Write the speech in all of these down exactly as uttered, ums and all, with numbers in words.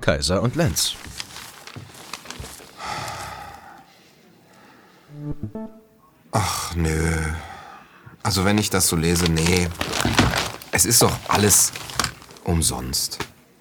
Kaiser und Lenz. Ach, nö. Also wenn ich das so lese, nee. Es ist doch alles umsonst.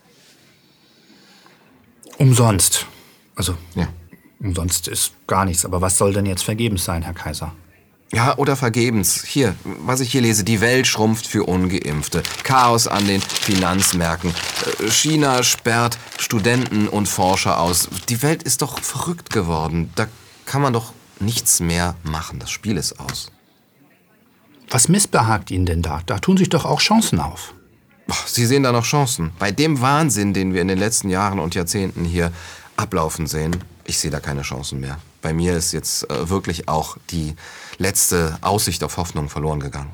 Umsonst. Also, Ja. umsonst ist gar nichts. Aber was soll denn jetzt vergebens sein, Herr Kaiser? Ja, oder vergebens. Hier, was ich hier lese, die Welt schrumpft für Ungeimpfte. Chaos an den Finanzmärkten. Äh, China sperrt Studenten und Forscher aus. Die Welt ist doch verrückt geworden. Da kann man doch nichts mehr machen. Das Spiel ist aus. Was missbehagt Ihnen denn da? Da tun sich doch auch Chancen auf. Boah, Sie sehen da noch Chancen. Bei dem Wahnsinn, den wir in den letzten Jahren und Jahrzehnten hier ablaufen sehen, ich sehe da keine Chancen mehr. Bei mir ist jetzt äh, wirklich auch die letzte Aussicht auf Hoffnung verloren gegangen.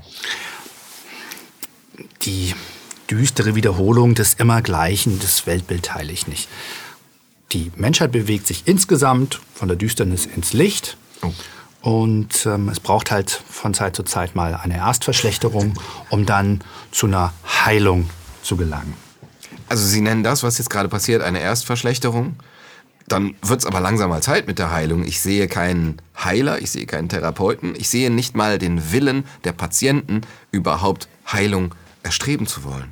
Die düstere Wiederholung des Immergleichen, das Weltbild teile ich nicht. Die Menschheit bewegt sich insgesamt von der Düsternis ins Licht. Oh. Und ähm, es braucht halt von Zeit zu Zeit mal eine Erstverschlechterung, um dann zu einer Heilung zu gelangen. Also Sie nennen das, was jetzt gerade passiert, eine Erstverschlechterung? Dann wird's aber langsam mal Zeit mit der Heilung. Ich sehe keinen Heiler, ich sehe keinen Therapeuten. Ich sehe nicht mal den Willen der Patienten, überhaupt Heilung erstreben zu wollen.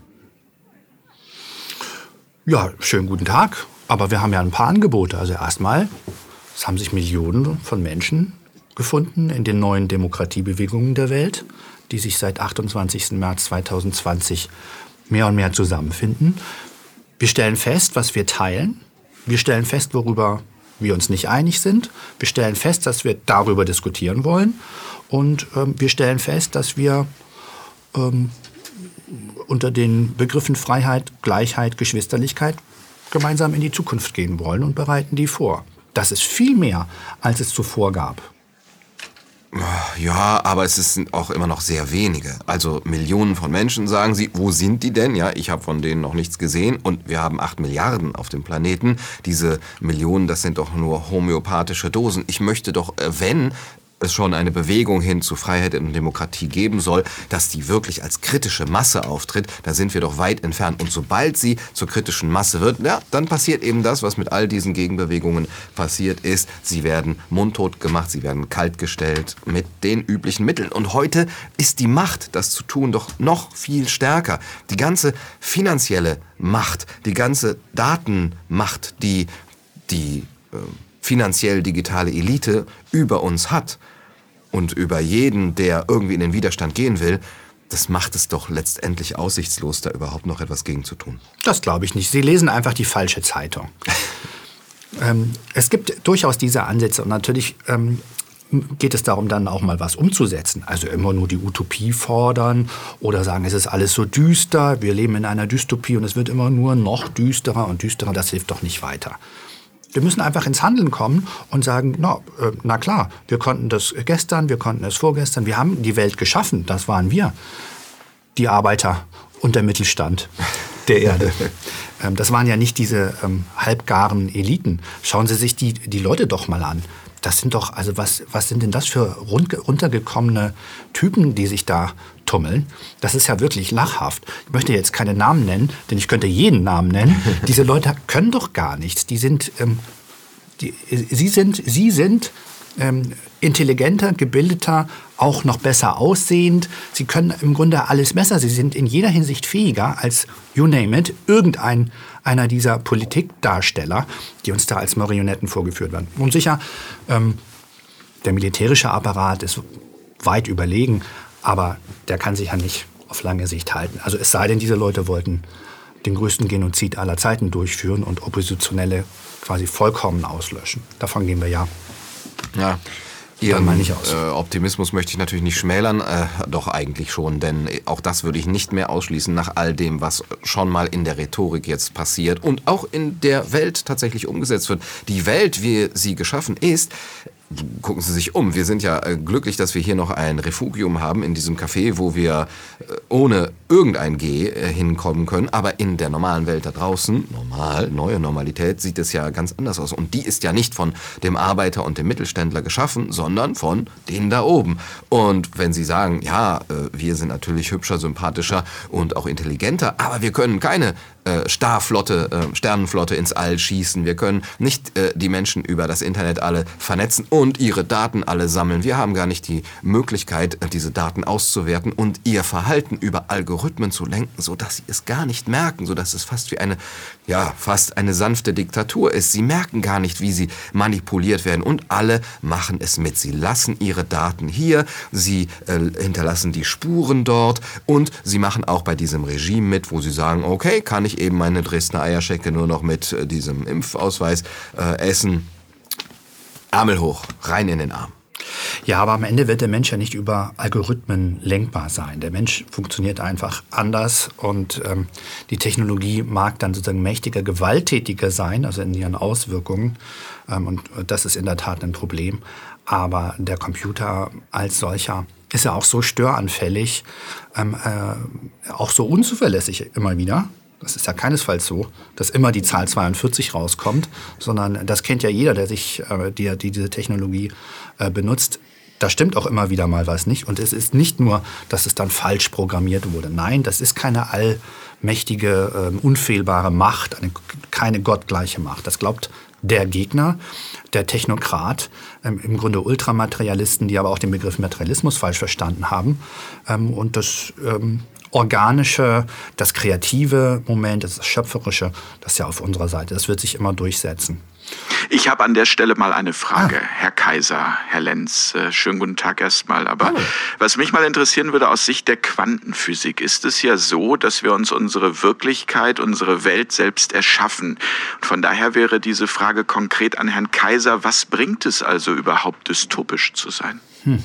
Ja, schönen guten Tag. Aber wir haben ja ein paar Angebote. Also erstmal, es haben sich Millionen von Menschen gefunden in den neuen Demokratiebewegungen der Welt, die sich seit achtundzwanzigsten März zweitausendzwanzig mehr und mehr zusammenfinden. Wir stellen fest, was wir teilen. Wir stellen fest, worüber wir uns nicht einig sind. Wir stellen fest, dass wir darüber diskutieren wollen. Und ähm, wir stellen fest, dass wir ähm, unter den Begriffen Freiheit, Gleichheit, Geschwisterlichkeit gemeinsam in die Zukunft gehen wollen und bereiten die vor. Das ist viel mehr, als es zuvor gab. Ja, aber es sind auch immer noch sehr wenige. Also Millionen von Menschen, sagen Sie. Wo sind die denn? Ja, ich habe von denen noch nichts gesehen. Und wir haben acht Milliarden auf dem Planeten. Diese Millionen, das sind doch nur homöopathische Dosen. Ich möchte doch, wenn es schon eine Bewegung hin zu Freiheit und Demokratie geben soll, dass die wirklich als kritische Masse auftritt, da sind wir doch weit entfernt. Und sobald sie zur kritischen Masse wird, ja, dann passiert eben das, was mit all diesen Gegenbewegungen passiert ist. Sie werden mundtot gemacht, sie werden kaltgestellt mit den üblichen Mitteln. Und heute ist die Macht, das zu tun, doch noch viel stärker. Die ganze finanzielle Macht, die ganze Datenmacht, die die äh, finanziell digitale Elite über uns hat und über jeden, der irgendwie in den Widerstand gehen will, das macht es doch letztendlich aussichtslos, da überhaupt noch etwas gegen zu tun. Das glaube ich nicht. Sie lesen einfach die falsche Zeitung. ähm, es gibt durchaus diese Ansätze und natürlich ähm, geht es darum, dann auch mal was umzusetzen. Also immer nur die Utopie fordern oder sagen, es ist alles so düster, wir leben in einer Dystopie und es wird immer nur noch düsterer und düsterer, das hilft doch nicht weiter. Wir müssen einfach ins Handeln kommen und sagen, na, äh, na klar, wir konnten das gestern, wir konnten es vorgestern, wir haben die Welt geschaffen, das waren wir, die Arbeiter und der Mittelstand der Erde. ähm, das waren ja nicht diese ähm, halbgaren Eliten. Schauen Sie sich die, die Leute doch mal an. Das sind doch, also was, was sind denn das für rund, runtergekommene Typen, die sich da tummeln? Das ist ja wirklich lachhaft. Ich möchte jetzt keine Namen nennen, denn ich könnte jeden Namen nennen. Diese Leute können doch gar nichts. Die sind, ähm, die, sie sind, sie sind ähm, intelligenter, gebildeter, auch noch besser aussehend. Sie können im Grunde alles besser. Sie sind in jeder Hinsicht fähiger als, you name it, irgendein einer dieser Politikdarsteller, die uns da als Marionetten vorgeführt werden. Und sicher, ähm, der militärische Apparat ist weit überlegen, aber der kann sich ja nicht auf lange Sicht halten. Also es sei denn, diese Leute wollten den größten Genozid aller Zeiten durchführen und Oppositionelle quasi vollkommen auslöschen. Davon gehen wir ja. Ja. Ihren meine ich aus. Äh, Optimismus möchte ich natürlich nicht schmälern, äh, doch eigentlich schon, denn auch das würde ich nicht mehr ausschließen nach all dem, was schon mal in der Rhetorik jetzt passiert und auch in der Welt tatsächlich umgesetzt wird. Die Welt, wie sie geschaffen ist, gucken Sie sich um. Wir sind ja äh, glücklich, dass wir hier noch ein Refugium haben in diesem Café, wo wir äh, ohne irgendein G äh, hinkommen können. Aber in der normalen Welt da draußen, normal, neue Normalität, sieht es ja ganz anders aus. Und die ist ja nicht von dem Arbeiter und dem Mittelständler geschaffen, sondern von denen da oben. Und wenn Sie sagen, ja, äh, wir sind natürlich hübscher, sympathischer und auch intelligenter, aber wir können keine äh, Starflotte, äh, Sternenflotte ins All schießen. Wir können nicht äh, die Menschen über das Internet alle vernetzen und ihre Daten alle sammeln. Wir haben gar nicht die Möglichkeit, diese Daten auszuwerten und ihr Verhalten über Algorithmen zu lenken, sodass sie es gar nicht merken, sodass es fast wie eine, ja, fast eine sanfte Diktatur ist. Sie merken gar nicht, wie sie manipuliert werden und alle machen es mit. Sie lassen ihre Daten hier, sie äh, hinterlassen die Spuren dort und sie machen auch bei diesem Regime mit, wo sie sagen, okay, kann ich eben meine Dresdner Eierschecke nur noch mit äh, diesem Impfausweis äh, essen. Ärmel hoch, rein in den Arm. Ja, aber am Ende wird der Mensch ja nicht über Algorithmen lenkbar sein. Der Mensch funktioniert einfach anders und ähm, die Technologie mag dann sozusagen mächtiger, gewalttätiger sein, also in ihren Auswirkungen. Ähm, und das ist in der Tat ein Problem. Aber der Computer als solcher ist ja auch so störanfällig, ähm, äh, auch so unzuverlässig immer wieder. Das ist ja keinesfalls so, dass immer die Zahl zweiundvierzig rauskommt, sondern das kennt ja jeder, der sich, äh, die, die diese Technologie äh, benutzt. Da stimmt auch immer wieder mal was nicht. Und es ist nicht nur, dass es dann falsch programmiert wurde. Nein, das ist keine allmächtige, äh, unfehlbare Macht, eine, keine gottgleiche Macht. Das glaubt der Gegner, der Technokrat, ähm, im Grunde Ultramaterialisten, die aber auch den Begriff Materialismus falsch verstanden haben. Ähm, und das ähm, Organische, das kreative Moment, das Schöpferische, das ist ja auf unserer Seite. Das wird sich immer durchsetzen. Ich habe an der Stelle mal eine Frage, ah. Herr Kaiser, Herr Lenz. Äh, schönen guten Tag erstmal. Aber oh. was mich mal interessieren würde aus Sicht der Quantenphysik, ist es ja so, dass wir uns unsere Wirklichkeit, unsere Welt selbst erschaffen. Und von daher wäre diese Frage konkret an Herrn Kaiser, was bringt es also überhaupt, dystopisch zu sein? Hm.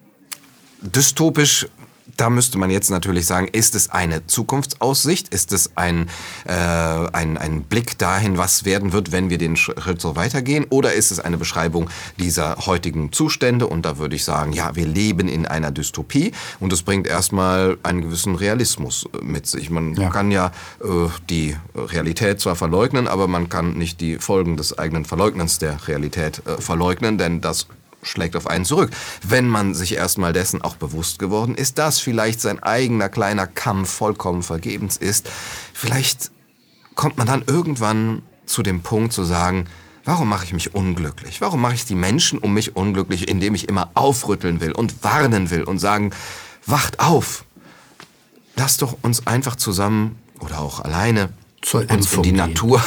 Dystopisch... Da müsste man jetzt natürlich sagen, ist es eine Zukunftsaussicht? Ist es ein, äh, ein, ein Blick dahin, was werden wird, wenn wir den Schritt so weitergehen? Oder ist es eine Beschreibung dieser heutigen Zustände? Und da würde ich sagen, ja, wir leben in einer Dystopie und es bringt erstmal einen gewissen Realismus mit sich. Man ja. kann ja äh, die Realität zwar verleugnen, aber man kann nicht die Folgen des eigenen Verleugnens der Realität äh, verleugnen, denn das schlägt auf einen zurück. Wenn man sich erstmal dessen auch bewusst geworden ist, dass vielleicht sein eigener kleiner Kampf vollkommen vergebens ist, vielleicht kommt man dann irgendwann zu dem Punkt zu sagen, warum mache ich mich unglücklich? Warum mache ich die Menschen um mich unglücklich, indem ich immer aufrütteln will und warnen will und sagen, wacht auf! Lasst doch uns einfach zusammen oder auch alleine Zur uns in die gehen. Natur.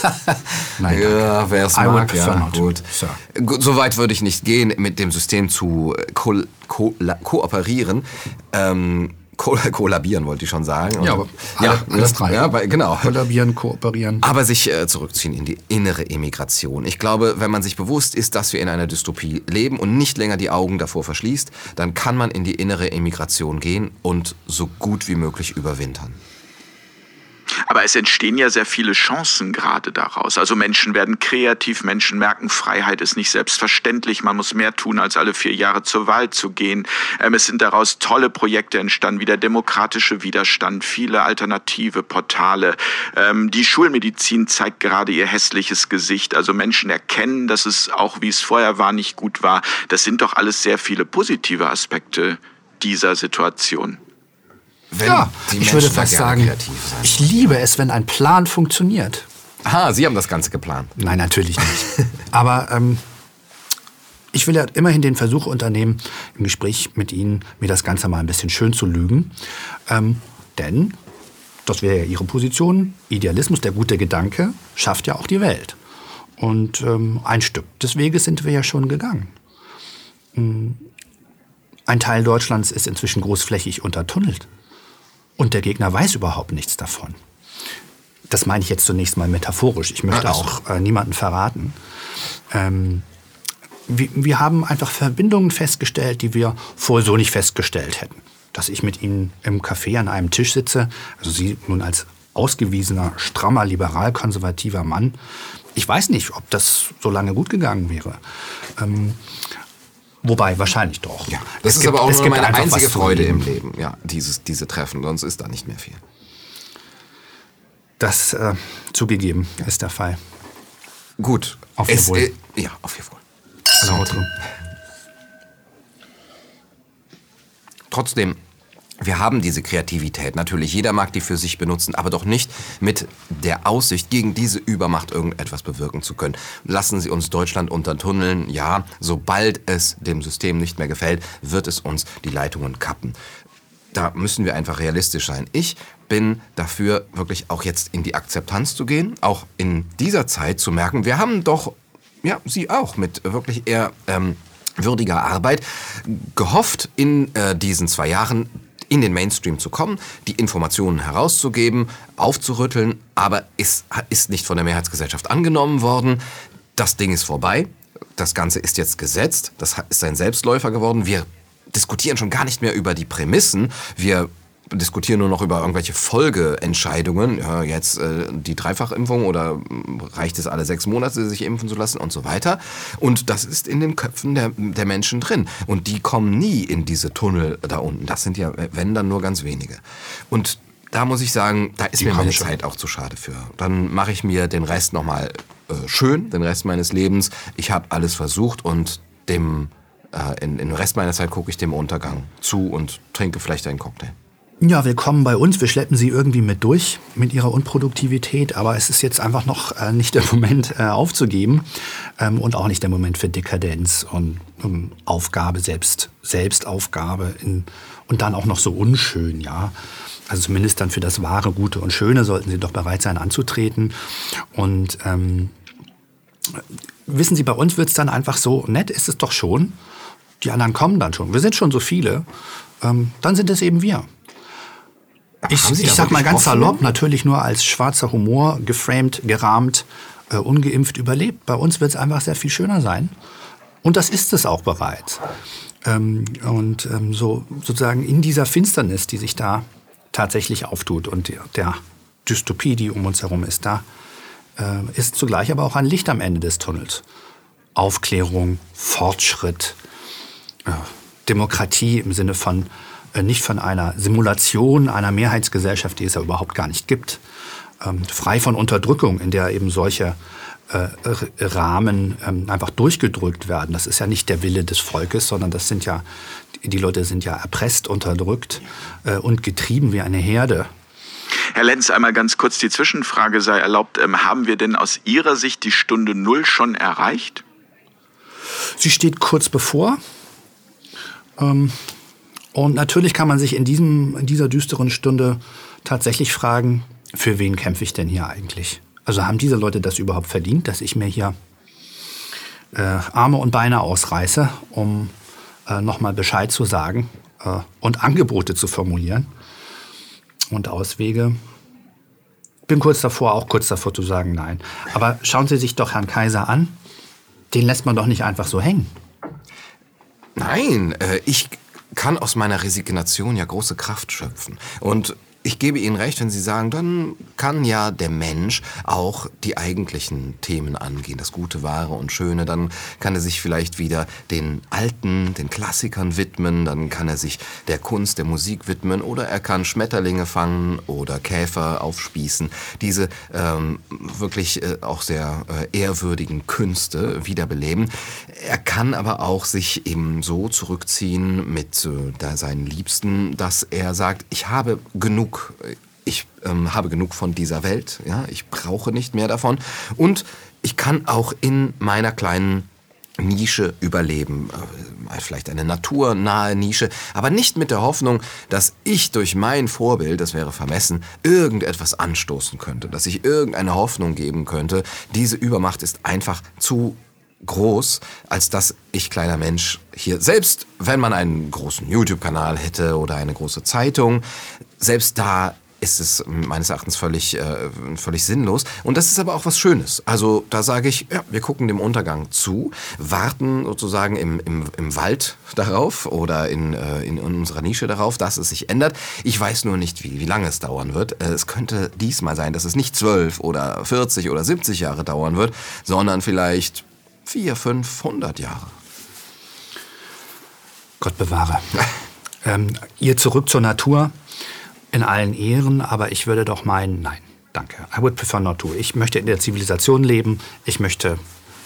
Nein, ja, wer es mag, ja, not. gut. So. gut. So weit würde ich nicht gehen, mit dem System zu ko ko kooperieren. Ähm, ko kollabieren wollte ich schon sagen. Und, ja, aber ja, alle, alles drei. Ja, bei, genau. Kollabieren, kooperieren. Aber sich äh, zurückziehen in die innere Emigration. Ich glaube, wenn man sich bewusst ist, dass wir in einer Dystopie leben und nicht länger die Augen davor verschließt, dann kann man in die innere Emigration gehen und so gut wie möglich überwintern. Aber es entstehen ja sehr viele Chancen gerade daraus. Also Menschen werden kreativ, Menschen merken, Freiheit ist nicht selbstverständlich. Man muss mehr tun, als alle vier Jahre zur Wahl zu gehen. Ähm, es sind daraus tolle Projekte entstanden, wie der demokratische Widerstand, viele alternative Portale. Ähm, die Schulmedizin zeigt gerade ihr hässliches Gesicht. Also Menschen erkennen, dass es auch, wie es vorher war, nicht gut war. Das sind doch alles sehr viele positive Aspekte dieser Situation. Wenn ja, ich würde fast sagen, ich liebe es, wenn ein Plan funktioniert. Aha, Sie haben das Ganze geplant. Nein, natürlich nicht. Aber ähm, ich will ja immerhin den Versuch unternehmen, im Gespräch mit Ihnen mir das Ganze mal ein bisschen schön zu lügen. Ähm, denn, das wäre ja Ihre Position, Idealismus, der gute Gedanke, schafft ja auch die Welt. Und ähm, ein Stück des Weges sind wir ja schon gegangen. Ein Teil Deutschlands ist inzwischen großflächig untertunnelt. Und der Gegner weiß überhaupt nichts davon. Das meine ich jetzt zunächst mal metaphorisch. Ich möchte auch äh, niemanden verraten. Ähm, wir, wir haben einfach Verbindungen festgestellt, die wir vorher so nicht festgestellt hätten. Dass ich mit Ihnen im Café an einem Tisch sitze, also Sie nun als ausgewiesener, strammer, liberal-konservativer Mann. Ich weiß nicht, ob das so lange gut gegangen wäre. Ähm, Wobei, wahrscheinlich doch. Ja, das es ist gibt, aber auch nur meine einzige Freude im Leben, ja, dieses, diese Treffen, sonst ist da nicht mehr viel. Das äh, zugegeben ist der Fall. Gut. Auf Ihr Wohl. Äh, ja, auf Ihr Wohl. Also, Trotzdem, Wir haben diese Kreativität, natürlich, jeder mag die für sich benutzen, aber doch nicht mit der Aussicht, gegen diese Übermacht irgendetwas bewirken zu können. Lassen Sie uns Deutschland untertunneln, ja, sobald es dem System nicht mehr gefällt, wird es uns die Leitungen kappen. Da müssen wir einfach realistisch sein. Ich bin dafür, wirklich auch jetzt in die Akzeptanz zu gehen, auch in dieser Zeit zu merken, wir haben doch, ja, Sie auch, mit wirklich eher ähm, würdiger Arbeit gehofft, in äh, diesen zwei Jahren in den Mainstream zu kommen, die Informationen herauszugeben, aufzurütteln, aber es ist nicht von der Mehrheitsgesellschaft angenommen worden. Das Ding ist vorbei, das Ganze ist jetzt gesetzt, das ist ein Selbstläufer geworden. Wir diskutieren schon gar nicht mehr über die Prämissen, wir diskutieren nur noch über irgendwelche Folgeentscheidungen, ja, jetzt äh, die Dreifachimpfung oder reicht es alle sechs Monate, sich impfen zu lassen und so weiter. Und das ist in den Köpfen der, der Menschen drin. Und die kommen nie in diese Tunnel da unten. Das sind ja, wenn dann nur ganz wenige. Und da muss ich sagen, da ist die mir meine schon. Zeit auch zu schade für. Dann mache ich mir den Rest nochmal äh, schön, den Rest meines Lebens. Ich habe alles versucht und dem, äh, in, in den Rest meiner Zeit gucke ich dem Untergang zu und trinke vielleicht einen Cocktail. Ja, willkommen bei uns. Wir schleppen Sie irgendwie mit durch mit Ihrer Unproduktivität, aber es ist jetzt einfach noch äh, nicht der Moment äh, aufzugeben ähm, und auch nicht der Moment für Dekadenz und um, Aufgabe, selbst, Selbstaufgabe in, und dann auch noch so unschön, ja. Also zumindest dann für das Wahre, Gute und Schöne sollten Sie doch bereit sein anzutreten. Und ähm, wissen Sie, bei uns wird es dann einfach so, nett ist es doch schon, die anderen kommen dann schon. Wir sind schon so viele, ähm, dann sind es eben wir. Ich, ich sag mal ganz salopp, natürlich nur als schwarzer Humor, geframed, gerahmt, äh, ungeimpft überlebt. Bei uns wird es einfach sehr viel schöner sein. Und das ist es auch bereits. Ähm, und ähm, so sozusagen in dieser Finsternis, die sich da tatsächlich auftut und der, der Dystopie, die um uns herum ist, da äh, ist zugleich aber auch ein Licht am Ende des Tunnels. Aufklärung, Fortschritt, äh, Demokratie im Sinne von nicht von einer Simulation einer Mehrheitsgesellschaft, die es ja überhaupt gar nicht gibt, ähm, frei von Unterdrückung, in der eben solche äh, Rahmen ähm, einfach durchgedrückt werden. Das ist ja nicht der Wille des Volkes, sondern das sind ja, die Leute sind ja erpresst, unterdrückt äh, und getrieben wie eine Herde. Herr Lenz, einmal ganz kurz die Zwischenfrage sei erlaubt. Ähm, haben wir denn aus Ihrer Sicht die Stunde Null schon erreicht? Sie steht kurz bevor. Ähm, Und natürlich kann man sich in, diesem, in dieser düsteren Stunde tatsächlich fragen, für wen kämpfe ich denn hier eigentlich? Also haben diese Leute das überhaupt verdient, dass ich mir hier äh, Arme und Beine ausreiße, um äh, nochmal Bescheid zu sagen äh, und Angebote zu formulieren und Auswege? Bin kurz davor, auch kurz davor zu sagen, nein. Aber schauen Sie sich doch Herrn Kaiser an. Den lässt man doch nicht einfach so hängen. Nein, äh, ich kann aus meiner Resignation ja große Kraft schöpfen. Und ich gebe Ihnen recht, wenn Sie sagen, dann kann ja der Mensch auch die eigentlichen Themen angehen, das Gute, Wahre und Schöne. Dann kann er sich vielleicht wieder den Alten, den Klassikern widmen, dann kann er sich der Kunst, der Musik widmen oder er kann Schmetterlinge fangen oder Käfer aufspießen. Diese ähm, wirklich äh, auch sehr äh, ehrwürdigen Künste wiederbeleben. Er kann aber auch sich eben so zurückziehen mit äh, seinen Liebsten, dass er sagt, ich habe genug Ich ähm, habe genug von dieser Welt, ja, ich brauche nicht mehr davon und ich kann auch in meiner kleinen Nische überleben, äh, vielleicht eine naturnahe Nische, aber nicht mit der Hoffnung, dass ich durch mein Vorbild, das wäre vermessen, irgendetwas anstoßen könnte, dass ich irgendeine Hoffnung geben könnte. Diese Übermacht ist einfach zu groß, als dass ich, kleiner Mensch, hier, selbst wenn man einen großen YouTube-Kanal hätte oder eine große Zeitung, selbst da ist es meines Erachtens völlig, äh, völlig sinnlos. Und das ist aber auch was Schönes. Also da sage ich, ja, wir gucken dem Untergang zu, warten sozusagen im, im, im Wald darauf oder in, äh, in unserer Nische darauf, dass es sich ändert. Ich weiß nur nicht, wie, wie lange es dauern wird. Äh, es könnte diesmal sein, dass es nicht zwölf oder vierzig oder siebzig Jahre dauern wird, sondern vielleicht vier, fünfhundert Jahre. Gott bewahre. ähm, ihr zurück zur Natur. In allen Ehren, aber ich würde doch meinen, nein, danke. I would prefer not to. Ich möchte in der Zivilisation leben. Ich möchte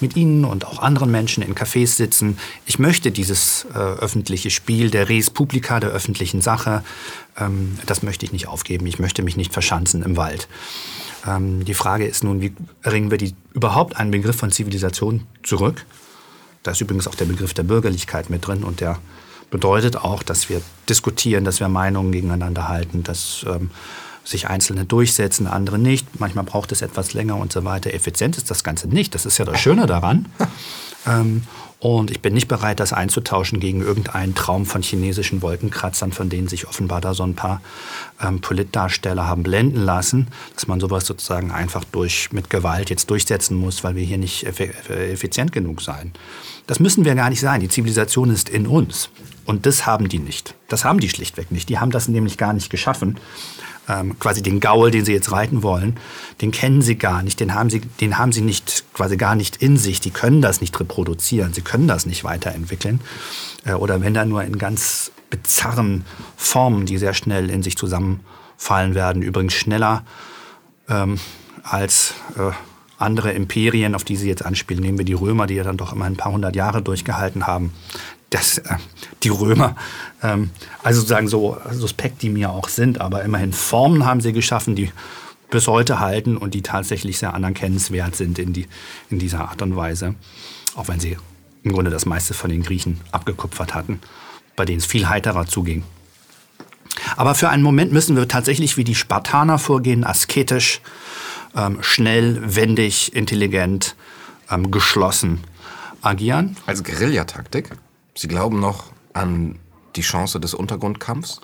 mit Ihnen und auch anderen Menschen in Cafés sitzen. Ich möchte dieses äh, öffentliche Spiel der Res Publica, der öffentlichen Sache, ähm, das möchte ich nicht aufgeben. Ich möchte mich nicht verschanzen im Wald. Ähm, die Frage ist nun, wie erringen wir die, überhaupt einen Begriff von Zivilisation zurück? Da ist übrigens auch der Begriff der Bürgerlichkeit mit drin und der bedeutet auch, dass wir diskutieren, dass wir Meinungen gegeneinander halten, dass ähm, sich Einzelne durchsetzen, andere nicht. Manchmal braucht es etwas länger und so weiter. Effizient ist das Ganze nicht. Das ist ja das Schöne daran. ähm, und ich bin nicht bereit, das einzutauschen gegen irgendeinen Traum von chinesischen Wolkenkratzern, von denen sich offenbar da so ein paar ähm, Politdarsteller haben blenden lassen, dass man sowas sozusagen einfach durch, mit Gewalt jetzt durchsetzen muss, weil wir hier nicht effizient genug seien. Das müssen wir gar nicht sein. Die Zivilisation ist in uns. Und das haben die nicht. Das haben die schlichtweg nicht. Die haben das nämlich gar nicht geschaffen. Ähm, quasi den Gaul, den sie jetzt reiten wollen, den kennen sie gar nicht, den haben sie, den haben sie nicht, quasi gar nicht in sich. Die können das nicht reproduzieren, sie können das nicht weiterentwickeln. Äh, oder wenn dann nur in ganz bizarren Formen, die sehr schnell in sich zusammenfallen werden. Übrigens schneller ähm, als äh, andere Imperien, auf die sie jetzt anspielen. Nehmen wir die Römer, die ja dann doch immer ein paar hundert Jahre durchgehalten haben. Das, äh, die Römer, ähm, also sozusagen so suspekt die mir auch sind, aber immerhin Formen haben sie geschaffen, die bis heute halten und die tatsächlich sehr anerkennenswert sind in, die, in dieser Art und Weise. Auch wenn sie im Grunde das meiste von den Griechen abgekupfert hatten, bei denen es viel heiterer zuging. Aber für einen Moment müssen wir tatsächlich wie die Spartaner vorgehen, asketisch, ähm, schnell, wendig, intelligent, ähm, geschlossen agieren. Als Guerillataktik? Sie glauben noch an die Chance des Untergrundkampfs?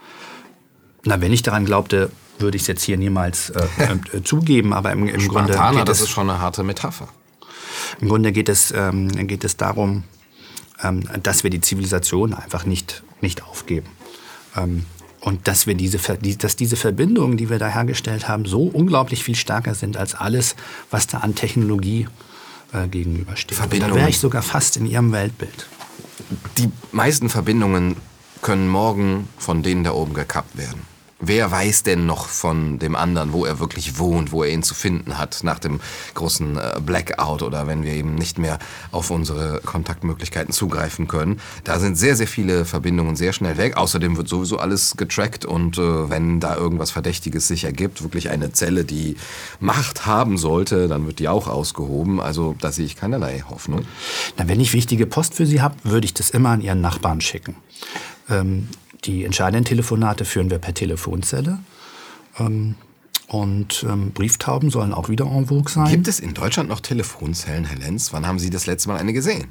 Na, wenn ich daran glaubte, würde ich es jetzt hier niemals äh, äh, zugeben. Aber im, im Grunde Spartaner, geht das es, ist schon eine harte Metapher. Im Grunde geht es, ähm, geht es darum, ähm, dass wir die Zivilisation einfach nicht, nicht aufgeben. Ähm, und dass, wir diese, die, dass diese Verbindungen, die wir da hergestellt haben, so unglaublich viel stärker sind als alles, was da an Technologie äh, gegenübersteht. Da wäre ich sogar fast in Ihrem Weltbild. Die meisten Verbindungen können morgen von denen da oben gekappt werden. Wer weiß denn noch von dem anderen, wo er wirklich wohnt, wo er ihn zu finden hat nach dem großen Blackout oder wenn wir eben nicht mehr auf unsere Kontaktmöglichkeiten zugreifen können. Da sind sehr, sehr viele Verbindungen sehr schnell weg. Außerdem wird sowieso alles getrackt und äh, wenn da irgendwas Verdächtiges sich ergibt, wirklich eine Zelle, die Macht haben sollte, dann wird die auch ausgehoben. Also da sehe ich keinerlei Hoffnung. Na, wenn ich wichtige Post für Sie habe, würde ich das immer an Ihren Nachbarn schicken. Ähm Die entscheidenden Telefonate führen wir per Telefonzelle. Ähm, und ähm, Brieftauben sollen auch wieder en vogue sein. Gibt es in Deutschland noch Telefonzellen, Herr Lenz? Wann haben Sie das letzte Mal eine gesehen?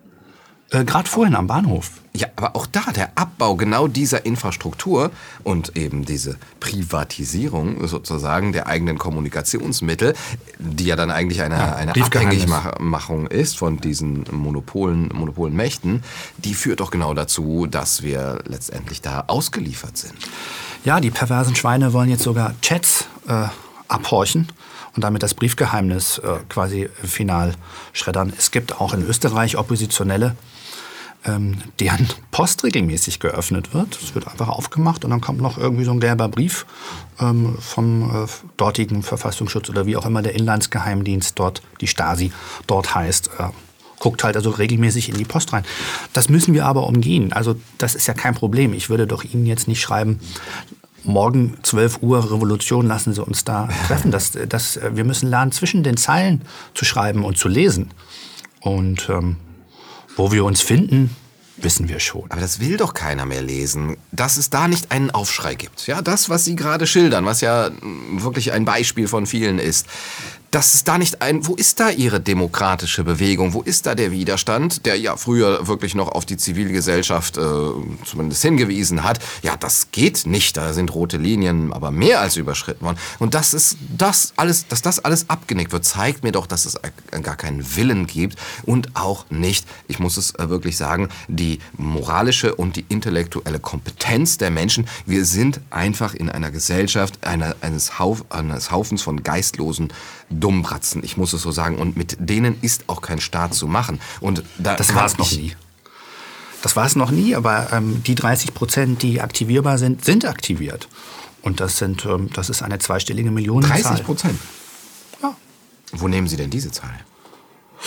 Äh, Gerade vorhin am Bahnhof. Ja, aber auch da der Abbau genau dieser Infrastruktur und eben diese Privatisierung sozusagen der eigenen Kommunikationsmittel, die ja dann eigentlich eine, ja, eine Abhängigmachung ist von diesen Monopolen, Monopolenmächten, die führt doch genau dazu, dass wir letztendlich da ausgeliefert sind. Ja, die perversen Schweine wollen jetzt sogar Chats äh, abhorchen und damit das Briefgeheimnis äh, quasi final schreddern. Es gibt auch in Österreich Oppositionelle, ähm, deren Post regelmäßig geöffnet wird. Es wird einfach aufgemacht und dann kommt noch irgendwie so ein gelber Brief ähm, vom äh, dortigen Verfassungsschutz oder wie auch immer der Inlandsgeheimdienst dort, die Stasi dort heißt, äh, guckt halt also regelmäßig in die Post rein. Das müssen wir aber umgehen. Also das ist ja kein Problem. Ich würde doch Ihnen jetzt nicht schreiben, morgen zwölf Uhr Revolution, lassen Sie uns da treffen. Das, das, wir müssen lernen, zwischen den Zeilen zu schreiben und zu lesen. Und ähm, wo wir uns finden, wissen wir schon. Aber das will doch keiner mehr lesen, dass es da nicht einen Aufschrei gibt. Ja, das, was Sie gerade schildern, was ja wirklich ein Beispiel von vielen ist. Dass es da nicht ein, wo ist da Ihre demokratische Bewegung? Wo ist da der Widerstand, der ja früher wirklich noch auf die Zivilgesellschaft äh, zumindest hingewiesen hat? Ja, das geht nicht, da sind rote Linien aber mehr als überschritten worden. Und das ist das alles, dass das alles abgenickt wird, zeigt mir doch, dass es gar keinen Willen gibt und auch nicht, ich muss es wirklich sagen, die moralische und die intellektuelle Kompetenz der Menschen. Wir sind einfach in einer Gesellschaft einer, eines, Hauf, eines Haufens von geistlosen Dummbratzen, ich muss es so sagen. Und mit denen ist auch kein Staat zu machen. Und da das war es noch nie. Das war es noch nie, aber ähm, die dreißig Prozent, die aktivierbar sind, sind aktiviert. Und das, sind, ähm, das ist eine zweistellige Millionenzahl. dreißig Prozent? Ja. Wo nehmen Sie denn diese Zahl?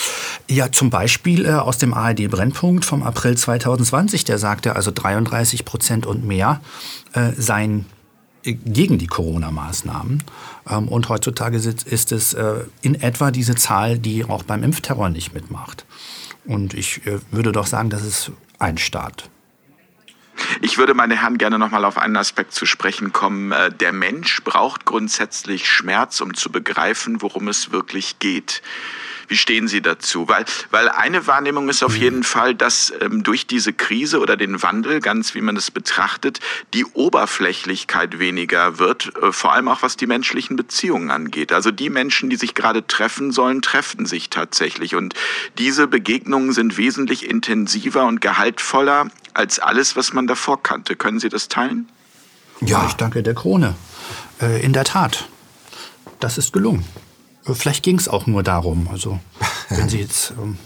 Ja, zum Beispiel äh, aus dem A R D-Brennpunkt vom April zwanzig zwanzig, der sagte, also dreiunddreißig Prozent und mehr äh, seien gegen die Corona-Maßnahmen. Ähm, und heutzutage ist, ist es äh, in etwa diese Zahl, die auch beim Impfterror nicht mitmacht. Und ich äh, würde doch sagen, das ist ein Staat. Ich würde, meine Herren, gerne noch mal auf einen Aspekt zu sprechen kommen. Der Mensch braucht grundsätzlich Schmerz, um zu begreifen, worum es wirklich geht. Wie stehen Sie dazu? Weil, weil eine Wahrnehmung ist auf jeden Fall, dass ähm, durch diese Krise oder den Wandel, ganz wie man es betrachtet, die Oberflächlichkeit weniger wird, äh, vor allem auch was die menschlichen Beziehungen angeht. Also die Menschen, die sich gerade treffen sollen, treffen sich tatsächlich. Und diese Begegnungen sind wesentlich intensiver und gehaltvoller als alles, was man davor kannte. Können Sie das teilen? Ja, ich danke der Krone. Äh, in der Tat, das ist gelungen. Vielleicht ging es auch nur darum, also wenn Sie jetzt ähm,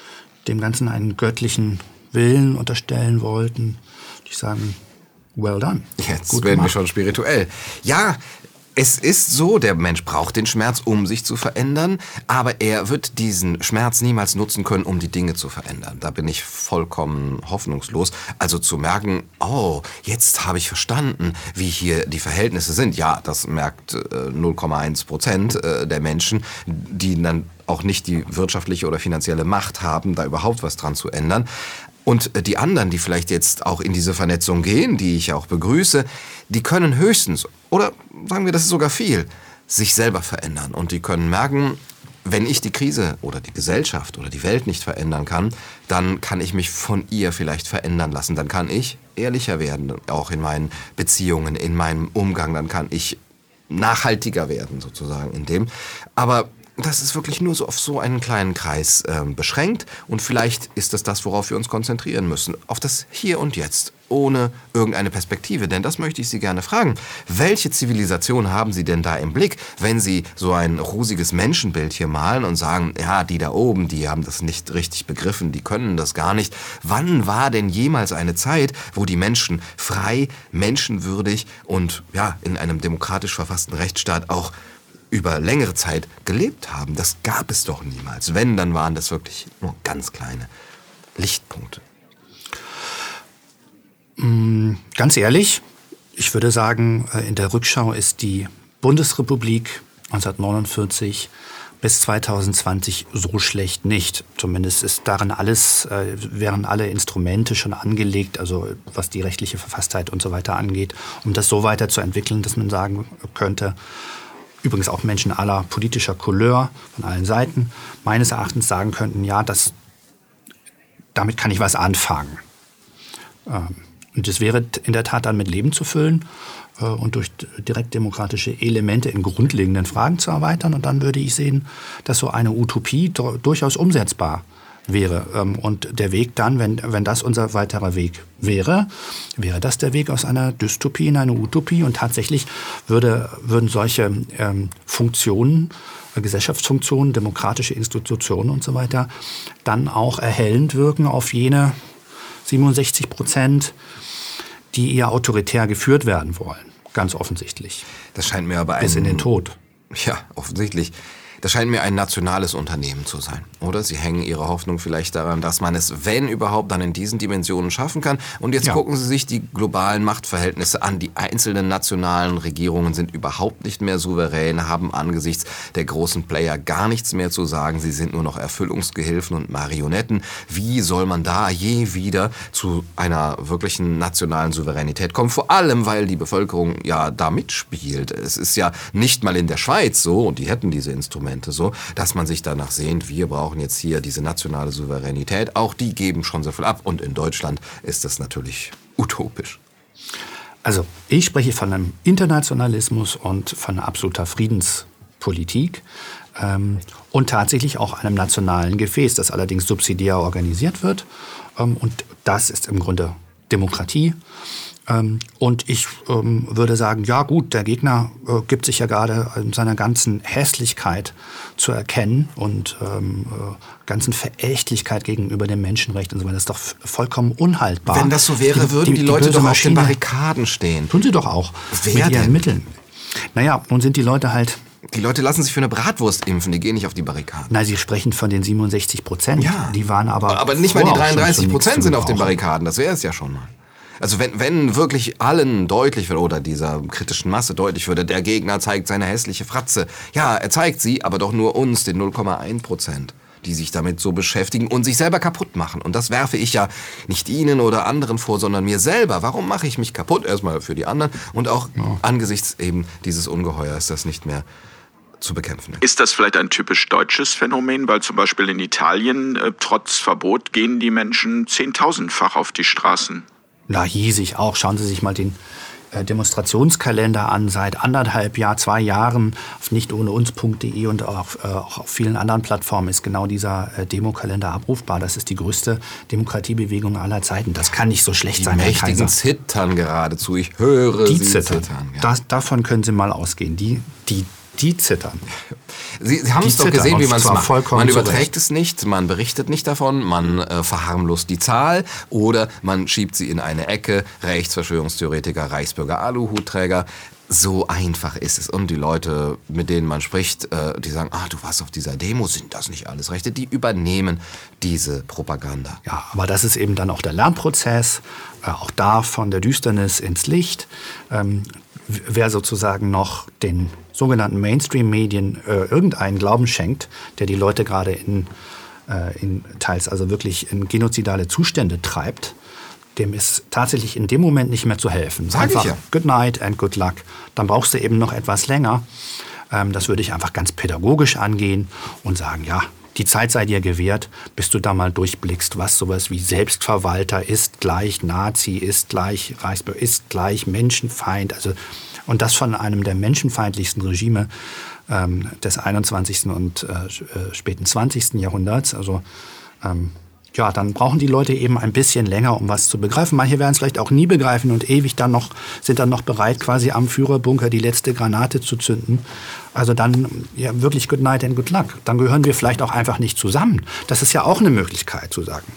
dem Ganzen einen göttlichen Willen unterstellen wollten, die sagen, well done. Jetzt Gut werden gemacht. wir schon spirituell. Ja, es ist so, der Mensch braucht den Schmerz, um sich zu verändern, aber er wird diesen Schmerz niemals nutzen können, um die Dinge zu verändern. Da bin ich vollkommen hoffnungslos. Also zu merken, oh, jetzt habe ich verstanden, wie hier die Verhältnisse sind. Ja, das merkt äh, null Komma eins Prozent äh, der Menschen, die dann auch nicht die wirtschaftliche oder finanzielle Macht haben, da überhaupt was dran zu ändern. Und die anderen, die vielleicht jetzt auch in diese Vernetzung gehen, die ich auch begrüße, die können höchstens, oder sagen wir, das ist sogar viel, sich selber verändern. Und die können merken, wenn ich die Krise oder die Gesellschaft oder die Welt nicht verändern kann, dann kann ich mich von ihr vielleicht verändern lassen. Dann kann ich ehrlicher werden, auch in meinen Beziehungen, in meinem Umgang. Dann kann ich nachhaltiger werden, sozusagen in dem. Aber das ist wirklich nur so auf so einen kleinen Kreis äh, beschränkt. Und vielleicht ist das das, worauf wir uns konzentrieren müssen. Auf das Hier und Jetzt, ohne irgendeine Perspektive. Denn das möchte ich Sie gerne fragen. Welche Zivilisation haben Sie denn da im Blick, wenn Sie so ein rusiges Menschenbild hier malen und sagen, ja, die da oben, die haben das nicht richtig begriffen, die können das gar nicht. Wann war denn jemals eine Zeit, wo die Menschen frei, menschenwürdig und ja, in einem demokratisch verfassten Rechtsstaat auch über längere Zeit gelebt haben? Das gab es doch niemals. Wenn, dann waren das wirklich nur ganz kleine Lichtpunkte. Ganz ehrlich, ich würde sagen, in der Rückschau ist die Bundesrepublik neunzehnhundertneunundvierzig bis zweitausendzwanzig so schlecht nicht. Zumindest ist darin alles, äh, wären alle Instrumente schon angelegt, also was die rechtliche Verfasstheit und so weiter angeht, um das so weiterzuentwickeln, dass man sagen könnte, übrigens auch Menschen aller politischer Couleur von allen Seiten, meines Erachtens sagen könnten, ja, das, damit kann ich was anfangen. Ähm, und es wäre in der Tat dann mit Leben zu füllen äh, und durch direktdemokratische Elemente in grundlegenden Fragen zu erweitern. Und dann würde ich sehen, dass so eine Utopie durchaus umsetzbar wäre. Und der Weg dann, wenn, wenn das unser weiterer Weg wäre, wäre das der Weg aus einer Dystopie in eine Utopie. Und tatsächlich würde, würden solche ähm, Funktionen, äh, Gesellschaftsfunktionen, demokratische Institutionen und so weiter, dann auch erhellend wirken auf jene siebenundsechzig Prozent, die eher autoritär geführt werden wollen. Ganz offensichtlich. Das scheint mir aber ein... Bis in den Tod. Ja, offensichtlich. Das scheint mir ein nationales Unternehmen zu sein, oder? Sie hängen Ihre Hoffnung vielleicht daran, dass man es, wenn überhaupt, dann in diesen Dimensionen schaffen kann. Und jetzt ja. gucken Sie sich die globalen Machtverhältnisse an. Die einzelnen nationalen Regierungen sind überhaupt nicht mehr souverän, haben angesichts der großen Player gar nichts mehr zu sagen. Sie sind nur noch Erfüllungsgehilfen und Marionetten. Wie soll man da je wieder zu einer wirklichen nationalen Souveränität kommen? Vor allem, weil die Bevölkerung ja da mitspielt. Es ist ja nicht mal in der Schweiz so, und die hätten diese Instrumente, so, dass man sich danach sehnt, wir brauchen jetzt hier diese nationale Souveränität. Auch die geben schon so viel ab. Und in Deutschland ist das natürlich utopisch. Also ich spreche von einem Internationalismus und von absoluter Friedenspolitik ähm, und tatsächlich auch einem nationalen Gefäß, das allerdings subsidiär organisiert wird. Ähm, und das ist im Grunde Demokratie. Und ich ähm, würde sagen, ja gut, der Gegner äh, gibt sich ja gerade in seiner ganzen Hässlichkeit zu erkennen und ähm, äh, ganzen Verächtlichkeit gegenüber dem Menschenrecht und so weiter. Das ist doch vollkommen unhaltbar. Wenn das so wäre, die, würden die, die Leute doch auf den Barrikaden stehen. Tun sie doch auch. Wer mit ihren denn? Mitteln. Naja, nun sind die Leute halt Die Leute lassen sich für eine Bratwurst impfen, die gehen nicht auf die Barrikaden. Nein, Sie sprechen von den siebenundsechzig Prozent. Ja. Die waren aber. Aber nicht mal die dreiunddreißig Prozent sind auf den Barrikaden. Barrikaden, das wäre es ja schon mal. Also wenn, wenn wirklich allen deutlich wird, oder dieser kritischen Masse deutlich würde, der Gegner zeigt seine hässliche Fratze. Ja, er zeigt sie, aber doch nur uns, den null Komma eins Prozent, die sich damit so beschäftigen und sich selber kaputt machen. Und das werfe ich ja nicht Ihnen oder anderen vor, sondern mir selber. Warum mache ich mich kaputt? Erstmal für die anderen und auch ja. angesichts eben dieses Ungeheuers, das nicht mehr zu bekämpfen. Ist das vielleicht ein typisch deutsches Phänomen? Weil zum Beispiel in Italien, äh, trotz Verbot, gehen die Menschen zehntausendfach auf die Straßen. Na, hiesig auch. Schauen Sie sich mal den äh, Demonstrationskalender an. Seit anderthalb Jahr, zwei Jahren auf nicht ohne uns punkt de und auch, äh, auch auf vielen anderen Plattformen ist genau dieser äh, Demokalender abrufbar. Das ist die größte Demokratiebewegung aller Zeiten. Das kann nicht so schlecht die sein, Herr mächtigen Kaiser. zittern geradezu. Ich höre die sie zittern. zittern. Ja. Das, davon können Sie mal ausgehen. Die, die Die zittern. Sie, Sie haben die es doch gesehen, wie man es macht. Man überträgt zurecht. es nicht, man berichtet nicht davon, man äh, verharmlost die Zahl oder man schiebt sie in eine Ecke. Rechts, Verschwörungstheoretiker, Reichsbürger, Aluhutträger. So einfach ist es. Und die Leute, mit denen man spricht, äh, die sagen, ah, du warst auf dieser Demo, sind das nicht alles Rechte? Die übernehmen diese Propaganda. Ja, aber das ist eben dann auch der Lernprozess, äh, auch da von der Düsternis ins Licht. Ähm, wer sozusagen noch den sogenannten Mainstream-Medien äh, irgendeinen Glauben schenkt, der die Leute gerade in, äh, in teils also wirklich in genozidale Zustände treibt, dem ist tatsächlich in dem Moment nicht mehr zu helfen. Sag einfach ich ja. Good night and good luck. Dann brauchst du eben noch etwas länger. Ähm, das würde ich einfach ganz pädagogisch angehen und sagen, ja, die Zeit sei dir gewährt, bis du da mal durchblickst, was sowas wie Selbstverwalter ist gleich Nazi, ist gleich Reichsbürger, ist gleich Menschenfeind. Also, und das von einem der menschenfeindlichsten Regime ähm, des einundzwanzigsten und äh, späten zwanzigsten Jahrhunderts. Also ähm, ja, dann brauchen die Leute eben ein bisschen länger, um was zu begreifen. Manche werden es vielleicht auch nie begreifen und ewig dann noch, sind dann noch bereit, quasi am Führerbunker die letzte Granate zu zünden. Also dann ja, wirklich good night and good luck. Dann gehören wir vielleicht auch einfach nicht zusammen. Das ist ja auch eine Möglichkeit zu sagen.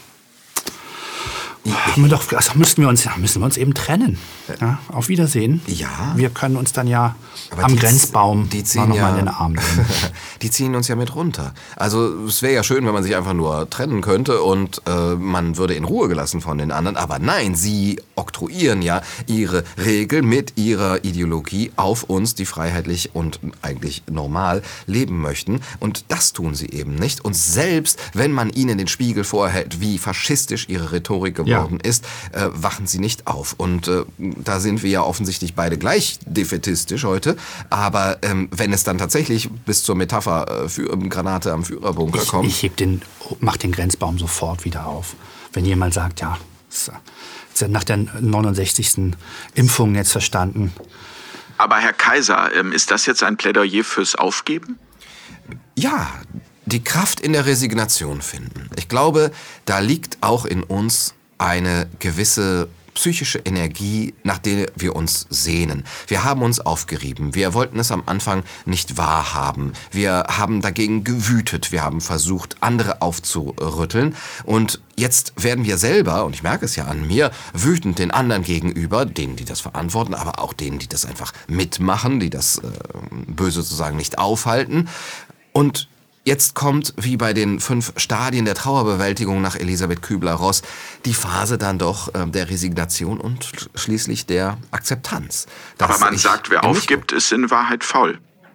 Ja. Doch, also müssen wir uns, müssen wir uns eben trennen. Ja, auf Wiedersehen. Ja. Wir können uns dann ja Aber am die, Grenzbaum die ziehen noch ja, mal in den Arm nehmen. Die ziehen uns ja mit runter. Also es wäre ja schön, wenn man sich einfach nur trennen könnte und äh, man würde in Ruhe gelassen von den anderen. Aber nein, sie oktroyieren ja ihre Regel mit ihrer Ideologie auf uns, die freiheitlich und eigentlich normal leben möchten. Und das tun sie eben nicht. Und selbst wenn man ihnen den Spiegel vorhält, wie faschistisch ihre Rhetorik geworden ja. ist, äh, wachen sie nicht auf. Und äh, da sind wir ja offensichtlich beide gleich defätistisch heute. Aber ähm, wenn es dann tatsächlich bis zur Metapher äh, für, ähm, Granate am Führerbunker ich, kommt. Ich heb den, mach den Grenzbaum sofort wieder auf. Wenn jemand sagt, ja, ist nach der neunundsechzigsten Impfung jetzt verstanden. Aber Herr Kaiser, ist das jetzt ein Plädoyer fürs Aufgeben? Ja, die Kraft in der Resignation finden. Ich glaube, da liegt auch in uns eine gewisse psychische Energie, nach der wir uns sehnen. Wir haben uns aufgerieben. Wir wollten es am Anfang nicht wahrhaben. Wir haben dagegen gewütet. Wir haben versucht, andere aufzurütteln. Und jetzt werden wir selber, und ich merke es ja an mir, wütend den anderen gegenüber, denen, die das verantworten, aber auch denen, die das einfach mitmachen, die das äh, Böse sozusagen nicht aufhalten. Und jetzt kommt, wie bei den fünf Stadien der Trauerbewältigung nach Elisabeth Kübler-Ross, die Phase dann doch äh, der Resignation und schließlich der Akzeptanz. Aber man sagt, wer aufgibt, ist in Wahrheit faul.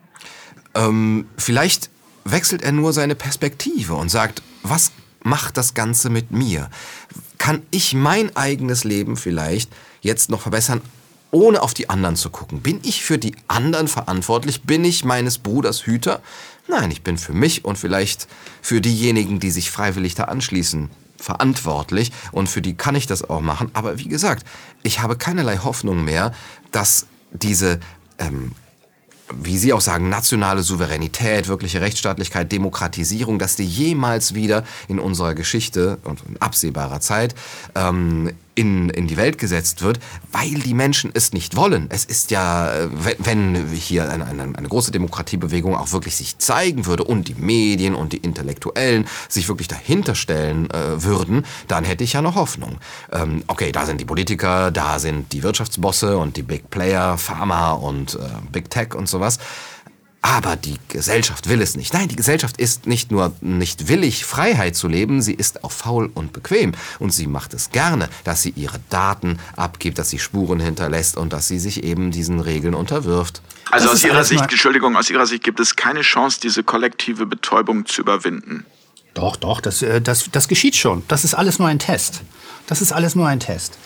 Ähm, vielleicht wechselt er nur seine Perspektive und sagt, was macht das Ganze mit mir? Kann ich mein eigenes Leben vielleicht jetzt noch verbessern, ohne auf die anderen zu gucken? Bin ich für die anderen verantwortlich? Bin ich meines Bruders Hüter? Nein, ich bin für mich und vielleicht für diejenigen, die sich freiwillig da anschließen, verantwortlich. Und für die kann ich das auch machen. Aber wie gesagt, ich habe keinerlei Hoffnung mehr, dass diese, ähm, wie Sie auch sagen, nationale Souveränität, wirkliche Rechtsstaatlichkeit, Demokratisierung, dass die jemals wieder in unserer Geschichte und in absehbarer Zeit ähm, in, in die Welt gesetzt wird, weil die Menschen es nicht wollen. Es ist ja, wenn hier eine, eine, eine große Demokratiebewegung auch wirklich sich zeigen würde und die Medien und die Intellektuellen sich wirklich dahinter stellen äh, würden, dann hätte ich ja noch Hoffnung. Ähm, okay, da sind die Politiker, da sind die Wirtschaftsbosse und die Big Player, Pharma und äh, Big Tech und sowas. Aber die Gesellschaft will es nicht. Nein, die Gesellschaft ist nicht nur nicht willig, Freiheit zu leben, sie ist auch faul und bequem. Und sie macht es gerne, dass sie ihre Daten abgibt, dass sie Spuren hinterlässt und dass sie sich eben diesen Regeln unterwirft. Also aus Ihrer Sicht, Entschuldigung, aus Ihrer Sicht gibt es keine Chance, diese kollektive Betäubung zu überwinden? Doch, doch, das, das, das geschieht schon. Das ist alles nur ein Test. Das ist alles nur ein Test.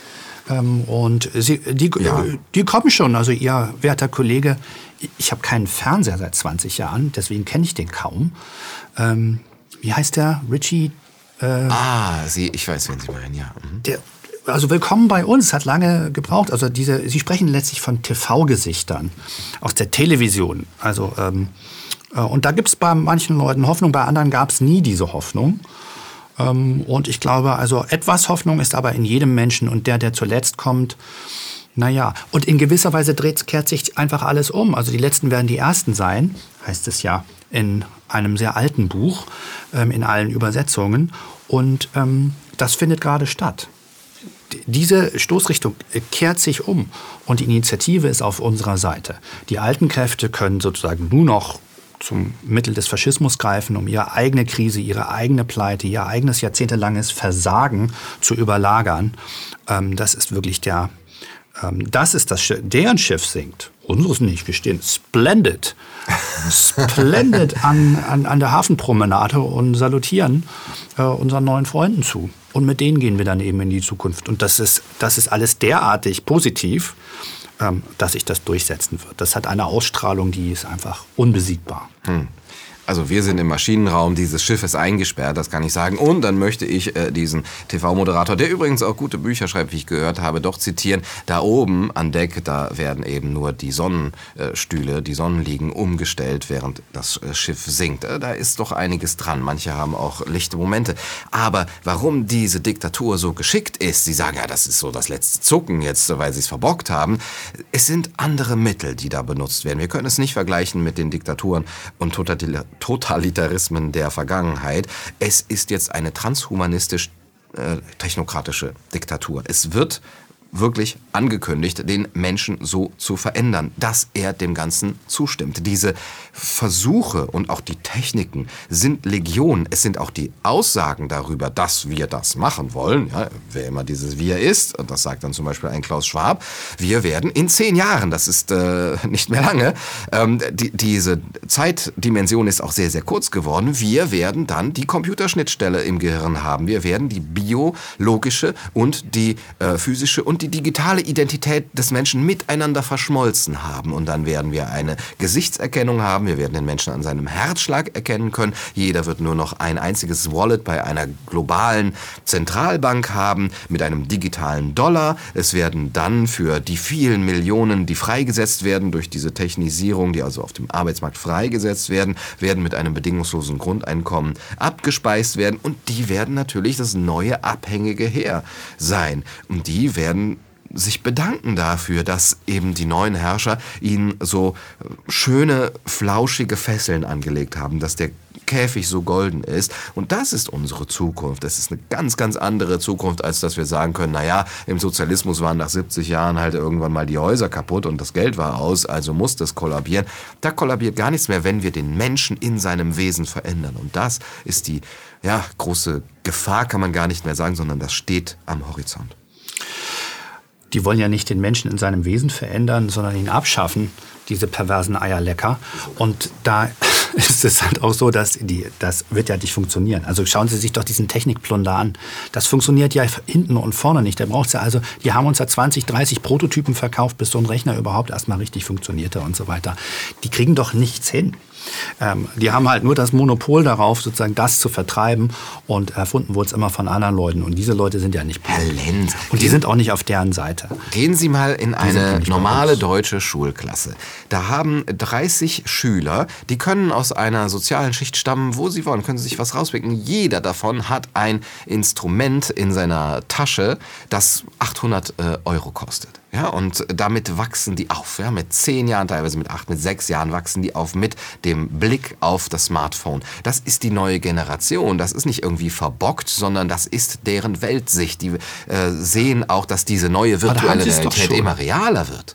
Und sie, die, ja. die kommen schon. Also Ihr werter Kollege, ich habe keinen Fernseher seit zwanzig Jahren, deswegen kenne ich den kaum. Ähm, wie heißt der? Richie? Äh, ah, Sie, ich weiß, wen Sie meinen, ja. Mhm. Der, also willkommen bei uns, hat lange gebraucht. Also diese, Sie sprechen letztlich von T V-Gesichtern aus der Television. Also ähm, äh, und da gibt es bei manchen Leuten Hoffnung, bei anderen gab es nie diese Hoffnung. Ähm, und ich glaube, also etwas Hoffnung ist aber in jedem Menschen und der, der zuletzt kommt, naja, und in gewisser Weise dreht, kehrt sich einfach alles um. Also die Letzten werden die Ersten sein, heißt es ja in einem sehr alten Buch, ähm, in allen Übersetzungen. Und ähm, das findet gerade statt. D- diese Stoßrichtung kehrt sich um und die Initiative ist auf unserer Seite. Die alten Kräfte können sozusagen nur noch zum Mittel des Faschismus greifen, um ihre eigene Krise, ihre eigene Pleite, ihr eigenes jahrzehntelanges Versagen zu überlagern. Ähm, das ist wirklich der... Das ist das Schiff. Deren Schiff sinkt. Unseres nicht. Wir stehen splendid, splendid an, an, an der Hafenpromenade und salutieren äh, unseren neuen Freunden zu. Und mit denen gehen wir dann eben in die Zukunft. Und das ist, das ist alles derartig positiv, ähm, dass sich das durchsetzen wird. Das hat eine Ausstrahlung, die ist einfach unbesiegbar. Hm. Also wir sind im Maschinenraum dieses Schiffes eingesperrt, das kann ich sagen. Und dann möchte ich äh, diesen T V-Moderator, der übrigens auch gute Bücher schreibt, wie ich gehört habe, doch zitieren. Da oben an Deck, da werden eben nur die Sonnenstühle, die Sonnenliegen umgestellt, während das äh, Schiff sinkt. Äh, da ist doch einiges dran. Manche haben auch lichte Momente. Aber warum diese Diktatur so geschickt ist, Sie sagen ja, das ist so das letzte Zucken jetzt, weil sie es verbockt haben. Es sind andere Mittel, die da benutzt werden. Wir können es nicht vergleichen mit den Diktaturen und Totalitarismen. Totalitarismen der Vergangenheit. Es ist jetzt eine transhumanistisch-technokratische äh, Diktatur. Es wird wirklich angekündigt, den Menschen so zu verändern, dass er dem Ganzen zustimmt. Diese Versuche und auch die Techniken sind Legion. Es sind auch die Aussagen darüber, dass wir das machen wollen. Ja, wer immer dieses Wir ist, und das sagt dann zum Beispiel ein Klaus Schwab, wir werden in zehn Jahren, das ist äh, nicht mehr lange, ähm, die, diese Zeitdimension ist auch sehr, sehr kurz geworden, wir werden dann die Computerschnittstelle im Gehirn haben. Wir werden die biologische und die äh, physische und die digitale Identität des Menschen miteinander verschmolzen haben. Und dann werden wir eine Gesichtserkennung haben. Wir werden den Menschen an seinem Herzschlag erkennen können. Jeder wird nur noch ein einziges Wallet bei einer globalen Zentralbank haben mit einem digitalen Dollar. Es werden dann für die vielen Millionen, die freigesetzt werden durch diese Technisierung, die also auf dem Arbeitsmarkt freigesetzt werden, werden mit einem bedingungslosen Grundeinkommen abgespeist werden. Und die werden natürlich das neue abhängige Heer sein. Und die werden sich bedanken dafür, dass eben die neuen Herrscher ihnen so schöne, flauschige Fesseln angelegt haben, dass der Käfig so golden ist. Und das ist unsere Zukunft. Das ist eine ganz, ganz andere Zukunft, als dass wir sagen können, naja, im Sozialismus waren nach siebzig Jahren halt irgendwann mal die Häuser kaputt und das Geld war aus, also muss das kollabieren. Da kollabiert gar nichts mehr, wenn wir den Menschen in seinem Wesen verändern. Und das ist die, ja, große Gefahr, kann man gar nicht mehr sagen, sondern das steht am Horizont. Die wollen ja nicht den Menschen in seinem Wesen verändern, sondern ihn abschaffen, diese perversen Eierlecker. Und da ist es halt auch so, dass die, das wird ja nicht funktionieren. Also schauen Sie sich doch diesen Technikplunder an. Das funktioniert ja hinten und vorne nicht. Da braucht's ja also, die haben uns ja zwanzig, dreißig Prototypen verkauft, bis so ein Rechner überhaupt erstmal richtig funktionierte und so weiter. Die kriegen doch nichts hin. Ähm, die haben halt nur das Monopol darauf, sozusagen das zu vertreiben, und erfunden wurde es immer von anderen Leuten, und diese Leute sind ja nicht Herr Lenz, und die sind auch nicht auf deren Seite. Gehen Sie mal in eine normale deutsche Schulklasse. Da haben dreißig Schüler, die können aus einer sozialen Schicht stammen, wo sie wollen, können sie sich was rauspicken. Jeder davon hat ein Instrument in seiner Tasche, das achthundert Euro kostet. Ja, und damit wachsen die auf. Ja, mit zehn Jahren, teilweise mit acht, mit sechs Jahren wachsen die auf mit dem Blick auf das Smartphone. Das ist die neue Generation. Das ist nicht irgendwie verbockt, sondern das ist deren Weltsicht. Die äh, sehen auch, dass diese neue virtuelle Realität immer realer wird.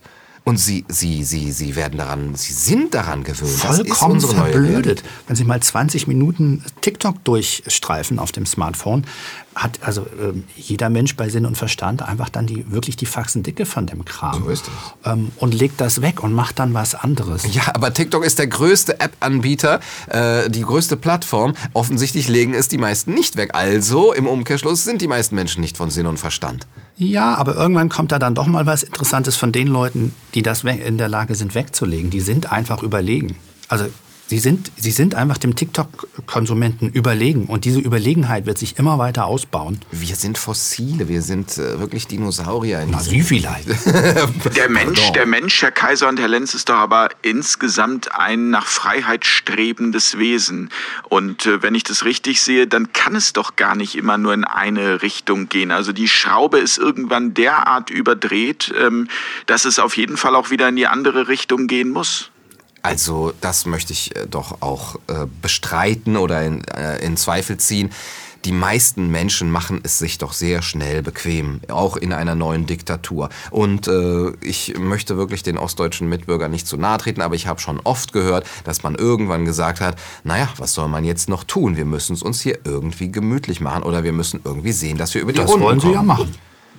Und sie, sie, sie, sie werden daran, sie sind daran gewöhnt. Vollkommen verblödet. Wenn Sie mal zwanzig Minuten TikTok durchstreifen auf dem Smartphone, hat also äh, jeder Mensch bei Sinn und Verstand einfach dann die, wirklich die Faxendicke von dem Kram. So ist es. Ähm, und legt das weg und macht dann was anderes. Ja, aber TikTok ist der größte App-Anbieter, äh, die größte Plattform. Offensichtlich legen es die meisten nicht weg. Also im Umkehrschluss sind die meisten Menschen nicht von Sinn und Verstand. Ja, aber irgendwann kommt da dann doch mal was Interessantes von den Leuten, die das in der Lage sind wegzulegen. Die sind einfach überlegen. Also sie sind, sie sind einfach dem TikTok-Konsumenten überlegen. Und diese Überlegenheit wird sich immer weiter ausbauen. Wir sind Fossile, wir sind äh, wirklich Dinosaurier. In Na, Sie vielleicht. Der Mensch, der Mensch, Herr Kaiser und Herr Lenz, ist doch aber insgesamt ein nach Freiheit strebendes Wesen. Und äh, wenn ich das richtig sehe, dann kann es doch gar nicht immer nur in eine Richtung gehen. Also die Schraube ist irgendwann derart überdreht, ähm, dass es auf jeden Fall auch wieder in die andere Richtung gehen muss. Also das möchte ich äh, doch auch äh, bestreiten oder in, äh, in Zweifel ziehen. Die meisten Menschen machen es sich doch sehr schnell bequem, auch in einer neuen Diktatur. Und äh, ich möchte wirklich den ostdeutschen Mitbürgern nicht zu nahe treten, aber ich habe schon oft gehört, dass man irgendwann gesagt hat, naja, was soll man jetzt noch tun? Wir müssen es uns hier irgendwie gemütlich machen oder wir müssen irgendwie sehen, dass wir über die Das Runden wollen Sie kommen. ja machen.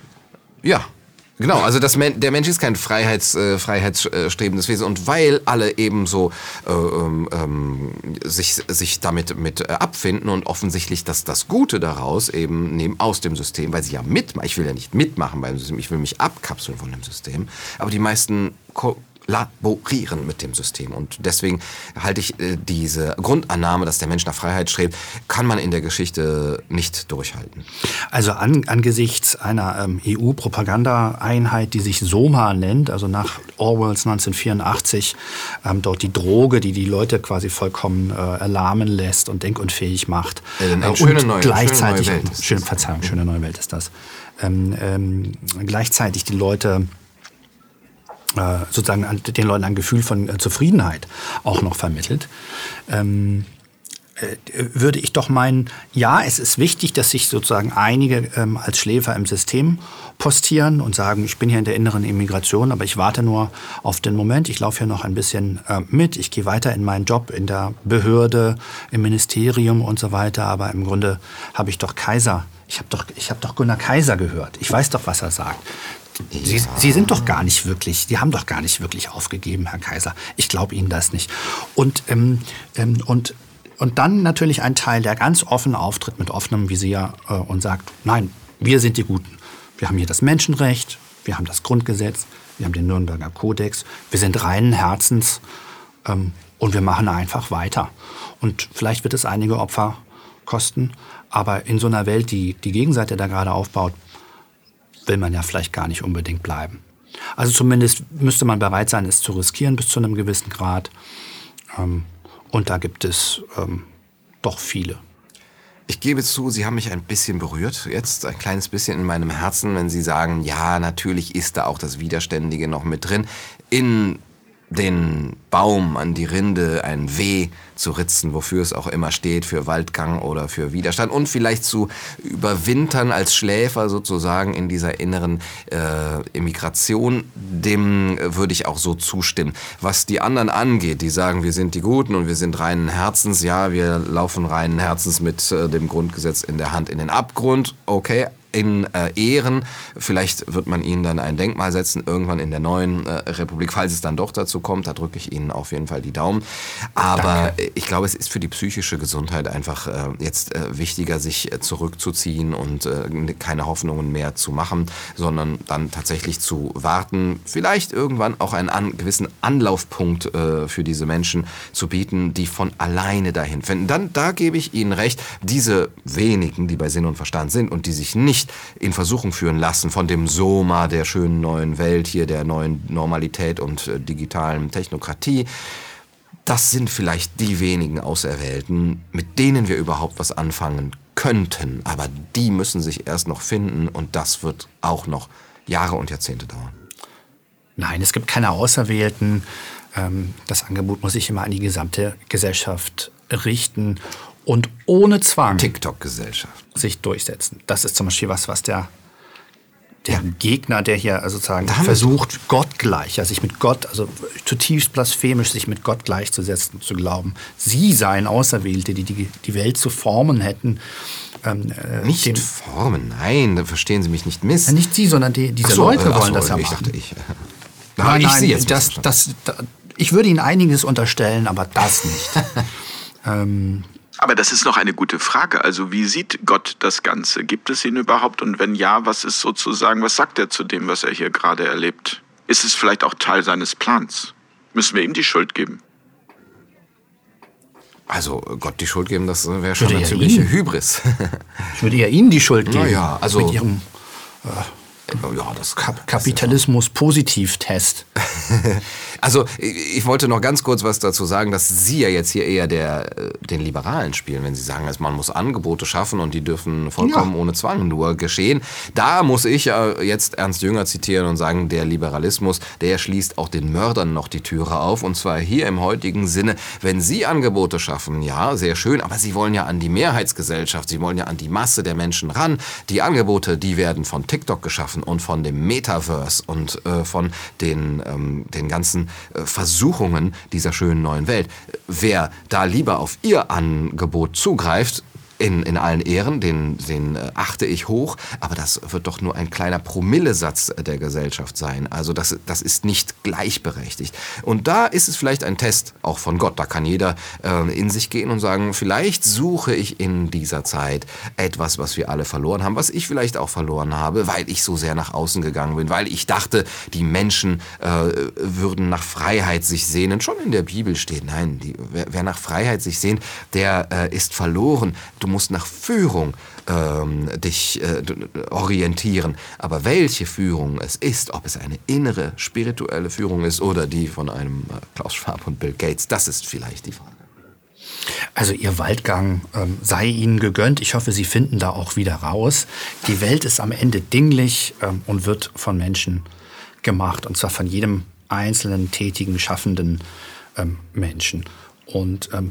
Ja. Genau, also das, der Mensch ist kein Freiheits, äh, freiheitsstrebendes Wesen und weil alle eben so äh, ähm, sich, sich damit mit äh, abfinden und offensichtlich das, das Gute daraus eben nehmen aus dem System, weil sie ja mitmachen, ich will ja nicht mitmachen beim System, ich will mich abkapseln von dem System, aber die meisten kollaborieren mit dem System und deswegen halte ich äh, diese Grundannahme, dass der Mensch nach Freiheit strebt, kann man in der Geschichte nicht durchhalten. Also an, angesichts einer ähm, E U-Propaganda-Einheit, die sich SOMA nennt, also nach Orwells neunzehnhundertvierundachtzig, ähm, dort die Droge, die die Leute quasi vollkommen äh, erlahmen lässt und denkunfähig macht. Äh, eine äh, schöne und neue, gleichzeitig, schöne neue Welt ist schön, das. Verzeihung, schöne neue Welt ist das. Ähm, ähm, gleichzeitig die Leute äh, sozusagen an, den Leuten ein Gefühl von äh, Zufriedenheit auch noch vermittelt. Ähm, würde ich doch meinen, ja, es ist wichtig, dass sich sozusagen einige ähm, als Schläfer im System postieren und sagen, ich bin hier in der inneren Immigration, aber ich warte nur auf den Moment, ich laufe hier noch ein bisschen äh, mit, ich gehe weiter in meinen Job in der Behörde, im Ministerium und so weiter, aber im Grunde habe ich doch Kaiser, ich habe doch, ich habe doch Gunnar Kaiser gehört, ich weiß doch, was er sagt. Sie, Sie sind doch gar nicht wirklich, Sie haben doch gar nicht wirklich aufgegeben, Herr Kaiser. Ich glaube Ihnen das nicht. Und, ähm, ähm, und Und dann natürlich ein Teil, der ganz offen auftritt mit offenem Visier äh, und sagt, nein, wir sind die Guten. Wir haben hier das Menschenrecht, wir haben das Grundgesetz, wir haben den Nürnberger Kodex, wir sind reinen Herzens ähm, und wir machen einfach weiter. Und vielleicht wird es einige Opfer kosten, aber in so einer Welt, die die Gegenseite da gerade aufbaut, will man ja vielleicht gar nicht unbedingt bleiben. Also zumindest müsste man bereit sein, es zu riskieren bis zu einem gewissen Grad. Ähm, Und da gibt es ähm, doch viele. Ich gebe zu, Sie haben mich ein bisschen berührt, jetzt ein kleines bisschen in meinem Herzen, wenn Sie sagen, ja, natürlich ist da auch das Widerständige noch mit drin. In den Baum, an die Rinde ein W zu ritzen, wofür es auch immer steht, für Waldgang oder für Widerstand und vielleicht zu überwintern als Schläfer sozusagen in dieser inneren äh, Immigration, dem würde ich auch so zustimmen. Was die anderen angeht, die sagen, wir sind die Guten und wir sind reinen Herzens, ja, wir laufen reinen Herzens mit äh, dem Grundgesetz in der Hand in den Abgrund, okay, in äh, Ehren. Vielleicht wird man ihnen dann ein Denkmal setzen, irgendwann in der neuen äh, Republik, falls es dann doch dazu kommt. Da drücke ich Ihnen auf jeden Fall die Daumen. Aber Danke. Ich glaube, es ist für die psychische Gesundheit einfach äh, jetzt äh, wichtiger, sich äh, zurückzuziehen und äh, keine Hoffnungen mehr zu machen, sondern dann tatsächlich zu warten, vielleicht irgendwann auch einen an, gewissen Anlaufpunkt äh, für diese Menschen zu bieten, die von alleine dahin finden. Dann, da gebe ich Ihnen recht, diese wenigen, die bei Sinn und Verstand sind und die sich nicht in Versuchung führen lassen von dem Soma der schönen neuen Welt, hier der neuen Normalität und äh, digitalen Technokratie. Das sind vielleicht die wenigen Auserwählten, mit denen wir überhaupt was anfangen könnten. Aber die müssen sich erst noch finden und das wird auch noch Jahre und Jahrzehnte dauern. Nein, es gibt keine Auserwählten. Das Angebot muss sich immer an die gesamte Gesellschaft richten und ohne Zwang TikTok-Gesellschaft sich durchsetzen. Das ist zum Beispiel was, was der der ja. Gegner, der hier sozusagen versucht, gottgleich, also sich mit Gott, also zutiefst blasphemisch, sich mit Gott gleichzusetzen, zu glauben. Sie seien Auserwählte, die die, die Welt zu formen hätten. Ähm, äh, nicht den, formen, nein, da verstehen Sie mich nicht miss. Ja, nicht Sie, sondern die, diese so, äh, Leute wollen so, das ja ich machen. Dachte, ich, äh, nein, ich nein, Sie jetzt das, das, das, ich würde Ihnen einiges unterstellen, aber das nicht. ähm, Aber das ist noch eine gute Frage. Also wie sieht Gott das Ganze? Gibt es ihn überhaupt? Und wenn ja, was ist sozusagen, was sagt er zu dem, was er hier gerade erlebt? Ist es vielleicht auch Teil seines Plans? Müssen wir ihm die Schuld geben? Also Gott die Schuld geben, das wäre schon eine ziemliche Hybris. Ich würde ja Ihnen die Schuld geben. Ja, also mit Ihrem äh, ja, das Kap Kapitalismus-Positiv-Test. Also ich wollte noch ganz kurz was dazu sagen, dass Sie ja jetzt hier eher der, den Liberalen spielen, wenn Sie sagen, man muss Angebote schaffen und die dürfen vollkommen ja. ohne Zwang nur geschehen. Da muss ich ja jetzt Ernst Jünger zitieren und sagen, der Liberalismus, der schließt auch den Mördern noch die Türe auf. Und zwar hier im heutigen Sinne, wenn Sie Angebote schaffen, ja, sehr schön, aber Sie wollen ja an die Mehrheitsgesellschaft, Sie wollen ja an die Masse der Menschen ran. Die Angebote, die werden von TikTok geschaffen und von dem Metaverse und äh, von den, ähm, den ganzen Versuchungen dieser schönen neuen Welt. Wer da lieber auf ihr Angebot zugreift, in, in allen Ehren, den, den äh, achte ich hoch, aber das wird doch nur ein kleiner Promillesatz der Gesellschaft sein. Also das, das ist nicht gleichberechtigt. Und da ist es vielleicht ein Test, auch von Gott. Da kann jeder äh, in sich gehen und sagen, vielleicht suche ich in dieser Zeit etwas, was wir alle verloren haben, was ich vielleicht auch verloren habe, weil ich so sehr nach außen gegangen bin, weil ich dachte, die Menschen äh, würden nach Freiheit sich sehnen. Schon in der Bibel steht, nein, die, wer, wer nach Freiheit sich sehnt, der äh, ist verloren. Du musst nach Führung ähm, dich äh, orientieren. Aber welche Führung es ist, ob es eine innere, spirituelle Führung ist oder die von einem äh, Klaus Schwab und Bill Gates, das ist vielleicht die Frage. Also Ihr Waldgang ähm, sei Ihnen gegönnt. Ich hoffe, Sie finden da auch wieder raus. Die Welt ist am Ende dinglich ähm, und wird von Menschen gemacht. Und zwar von jedem einzelnen, tätigen, schaffenden ähm, Menschen. Und ähm,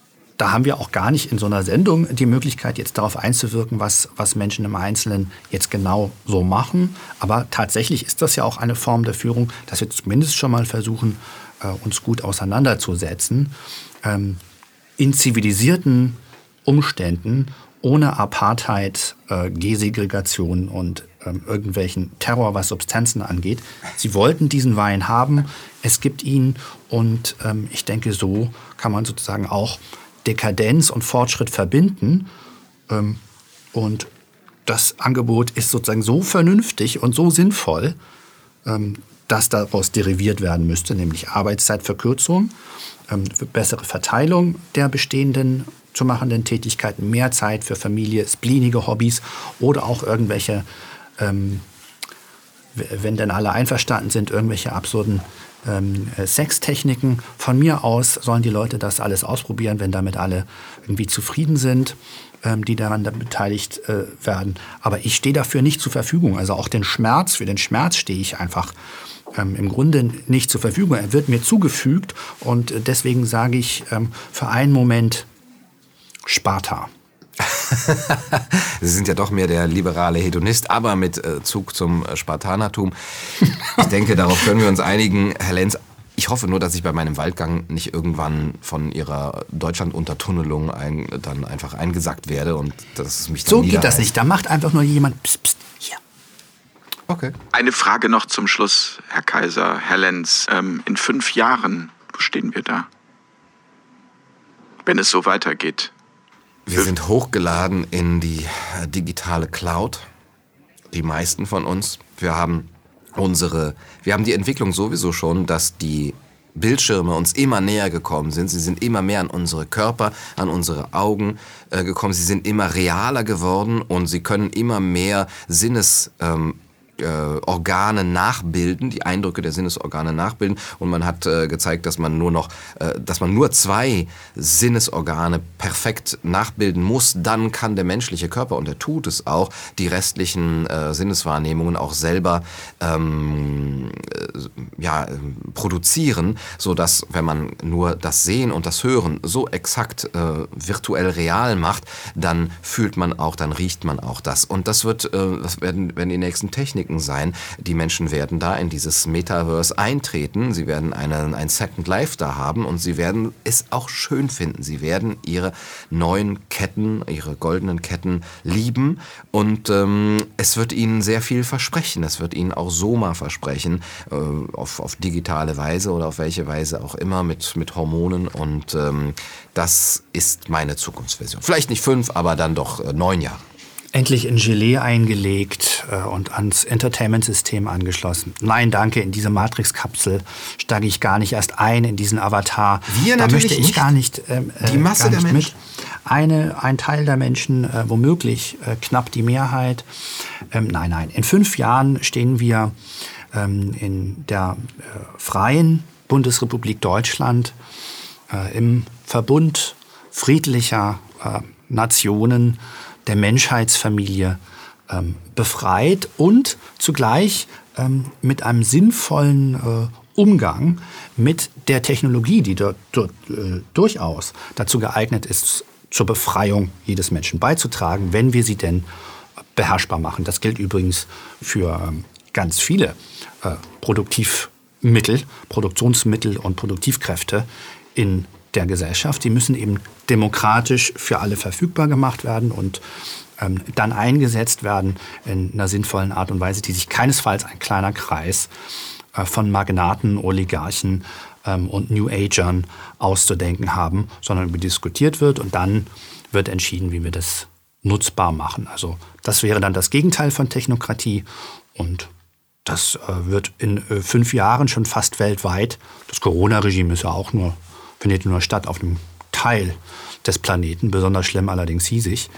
da haben wir auch gar nicht in so einer Sendung die Möglichkeit, jetzt darauf einzuwirken, was, was Menschen im Einzelnen jetzt genau so machen. Aber tatsächlich ist das ja auch eine Form der Führung, dass wir zumindest schon mal versuchen, äh, uns gut auseinanderzusetzen. Ähm, in zivilisierten Umständen, ohne Apartheid, äh, Gesegregation und ähm, irgendwelchen Terror, was Substanzen angeht. Sie wollten diesen Wein haben, es gibt ihn und ähm, ich denke, so kann man sozusagen auch Dekadenz und Fortschritt verbinden. Ähm, und das Angebot ist sozusagen so vernünftig und so sinnvoll, ähm, dass daraus deriviert werden müsste, nämlich Arbeitszeitverkürzung, ähm, bessere Verteilung der bestehenden zu machenden Tätigkeiten, mehr Zeit für Familie, splenige Hobbys oder auch irgendwelche, ähm, wenn denn alle einverstanden sind, irgendwelche absurden ähm, Sextechniken. Von mir aus sollen die Leute das alles ausprobieren, wenn damit alle irgendwie zufrieden sind, ähm, die daran beteiligt äh, werden. Aber ich stehe dafür nicht zur Verfügung. Also auch den Schmerz, für den Schmerz stehe ich einfach ähm, im Grunde nicht zur Verfügung. Er wird mir zugefügt und deswegen sage ich ähm, für einen Moment Sparta. Sie sind ja doch mehr der liberale Hedonist, aber mit äh, Zug zum äh, Spartanertum. Ich denke, darauf können wir uns einigen. Herr Lenz, ich hoffe nur, dass ich bei meinem Waldgang nicht irgendwann von Ihrer Deutschland-Untertunnelung ein, dann einfach eingesackt werde und dass es mich dann So geht das nicht. Da macht einfach nur jemand pst, pst, hier. Okay. Eine Frage noch zum Schluss, Herr Kaiser, Herr Lenz. Ähm, in fünf Jahren, wo stehen wir da? Wenn es so weitergeht. Wir sind hochgeladen in die digitale Cloud, die meisten von uns. Wir haben unsere, wir haben die Entwicklung sowieso schon, dass die Bildschirme uns immer näher gekommen sind. Sie sind immer mehr an unsere Körper, an unsere Augen äh, gekommen. Sie sind immer realer geworden und sie können immer mehr Sinnes ähm, Äh, Organe nachbilden, die Eindrücke der Sinnesorgane nachbilden. Und man hat äh, gezeigt, dass man nur noch, äh, dass man nur zwei Sinnesorgane perfekt nachbilden muss. Dann kann der menschliche Körper, und er tut es auch, die restlichen äh, Sinneswahrnehmungen auch selber ähm, äh, ja, äh, produzieren, so dass, wenn man nur das Sehen und das Hören so exakt äh, virtuell real macht, dann fühlt man auch, dann riecht man auch das. Und das wird, äh, das werden, werden die nächsten Techniken denken sein. Die Menschen werden da in dieses Metaverse eintreten, sie werden einen, ein Second Life da haben und sie werden es auch schön finden. Sie werden ihre neuen Ketten, ihre goldenen Ketten lieben und ähm, es wird ihnen sehr viel versprechen. Es wird ihnen auch Soma versprechen, äh, auf, auf digitale Weise oder auf welche Weise auch immer, mit, mit Hormonen und ähm, das ist meine Zukunftsvision. Vielleicht nicht fünf, aber dann doch äh, neun Jahre. Endlich in Gelee eingelegt äh, und ans Entertainment-System angeschlossen. Nein, danke, in diese Matrix-Kapsel steige ich gar nicht erst ein, in diesen Avatar. Wir da natürlich möchte ich nicht. gar nicht ähm, Die Masse gar nicht der Menschen. Mit. Eine, ein Teil der Menschen, äh, womöglich äh, knapp die Mehrheit. Ähm, nein, nein, in fünf Jahren stehen wir ähm, in der äh, freien Bundesrepublik Deutschland äh, im Verbund friedlicher äh, Nationen, der Menschheitsfamilie ähm, befreit und zugleich ähm, mit einem sinnvollen äh, Umgang mit der Technologie, die dort, dort äh, durchaus dazu geeignet ist, zur Befreiung jedes Menschen beizutragen, wenn wir sie denn beherrschbar machen. Das gilt übrigens für ähm, ganz viele äh, Produktivmittel, Produktionsmittel und Produktivkräfte in der Gesellschaft. Die müssen eben demokratisch für alle verfügbar gemacht werden und ähm, dann eingesetzt werden in einer sinnvollen Art und Weise, die sich keinesfalls ein kleiner Kreis äh, von Magnaten, Oligarchen ähm, und New Agern auszudenken haben, sondern über diskutiert wird und dann wird entschieden, wie wir das nutzbar machen. Also das wäre dann das Gegenteil von Technokratie und das äh, wird in äh, fünf Jahren schon fast weltweit, das Corona-Regime ist ja auch nur findet nur statt auf einem Teil des Planeten, besonders schlimm allerdings hiesig,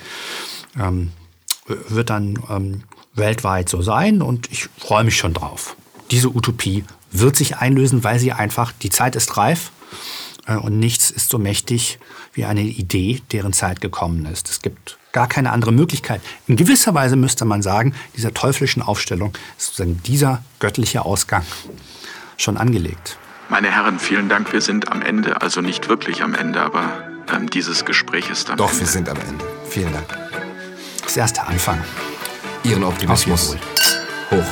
ähm, wird dann ähm, weltweit so sein und ich freue mich schon drauf. Diese Utopie wird sich einlösen, weil sie einfach, die Zeit ist reif äh, und nichts ist so mächtig wie eine Idee, deren Zeit gekommen ist. Es gibt gar keine andere Möglichkeit. In gewisser Weise müsste man sagen, dieser teuflischen Aufstellung ist sozusagen dieser göttliche Ausgang schon angelegt. Meine Herren, vielen Dank. Wir sind am Ende, also nicht wirklich am Ende, aber ähm, dieses Gespräch ist am Doch, Ende. wir sind am Ende. Vielen Dank. Das erste Anfang. Ihren Optimismus hoch.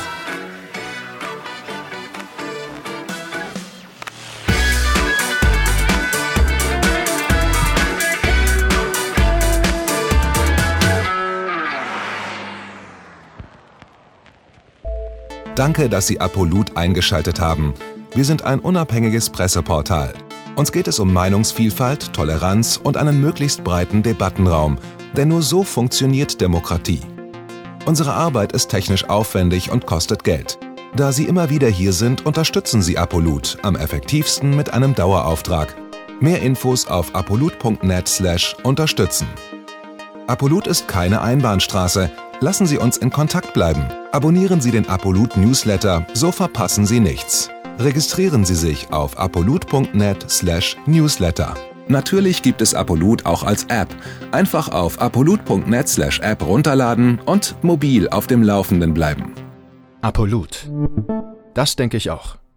Danke, dass Sie Apolut eingeschaltet haben. Wir sind ein unabhängiges Presseportal. Uns geht es um Meinungsvielfalt, Toleranz und einen möglichst breiten Debattenraum, denn nur so funktioniert Demokratie. Unsere Arbeit ist technisch aufwendig und kostet Geld. Da Sie immer wieder hier sind, unterstützen Sie Apolut am effektivsten mit einem Dauerauftrag. Mehr Infos auf apolut punkt net slash unterstützen. Apolut ist keine Einbahnstraße. Lassen Sie uns in Kontakt bleiben. Abonnieren Sie den Apolut Newsletter, so verpassen Sie nichts. Registrieren Sie sich auf apolut punkt net slash newsletter. Natürlich gibt es Apolut auch als App. Einfach auf apolut punkt net slash app runterladen und mobil auf dem Laufenden bleiben. Apolut. Das denke ich auch.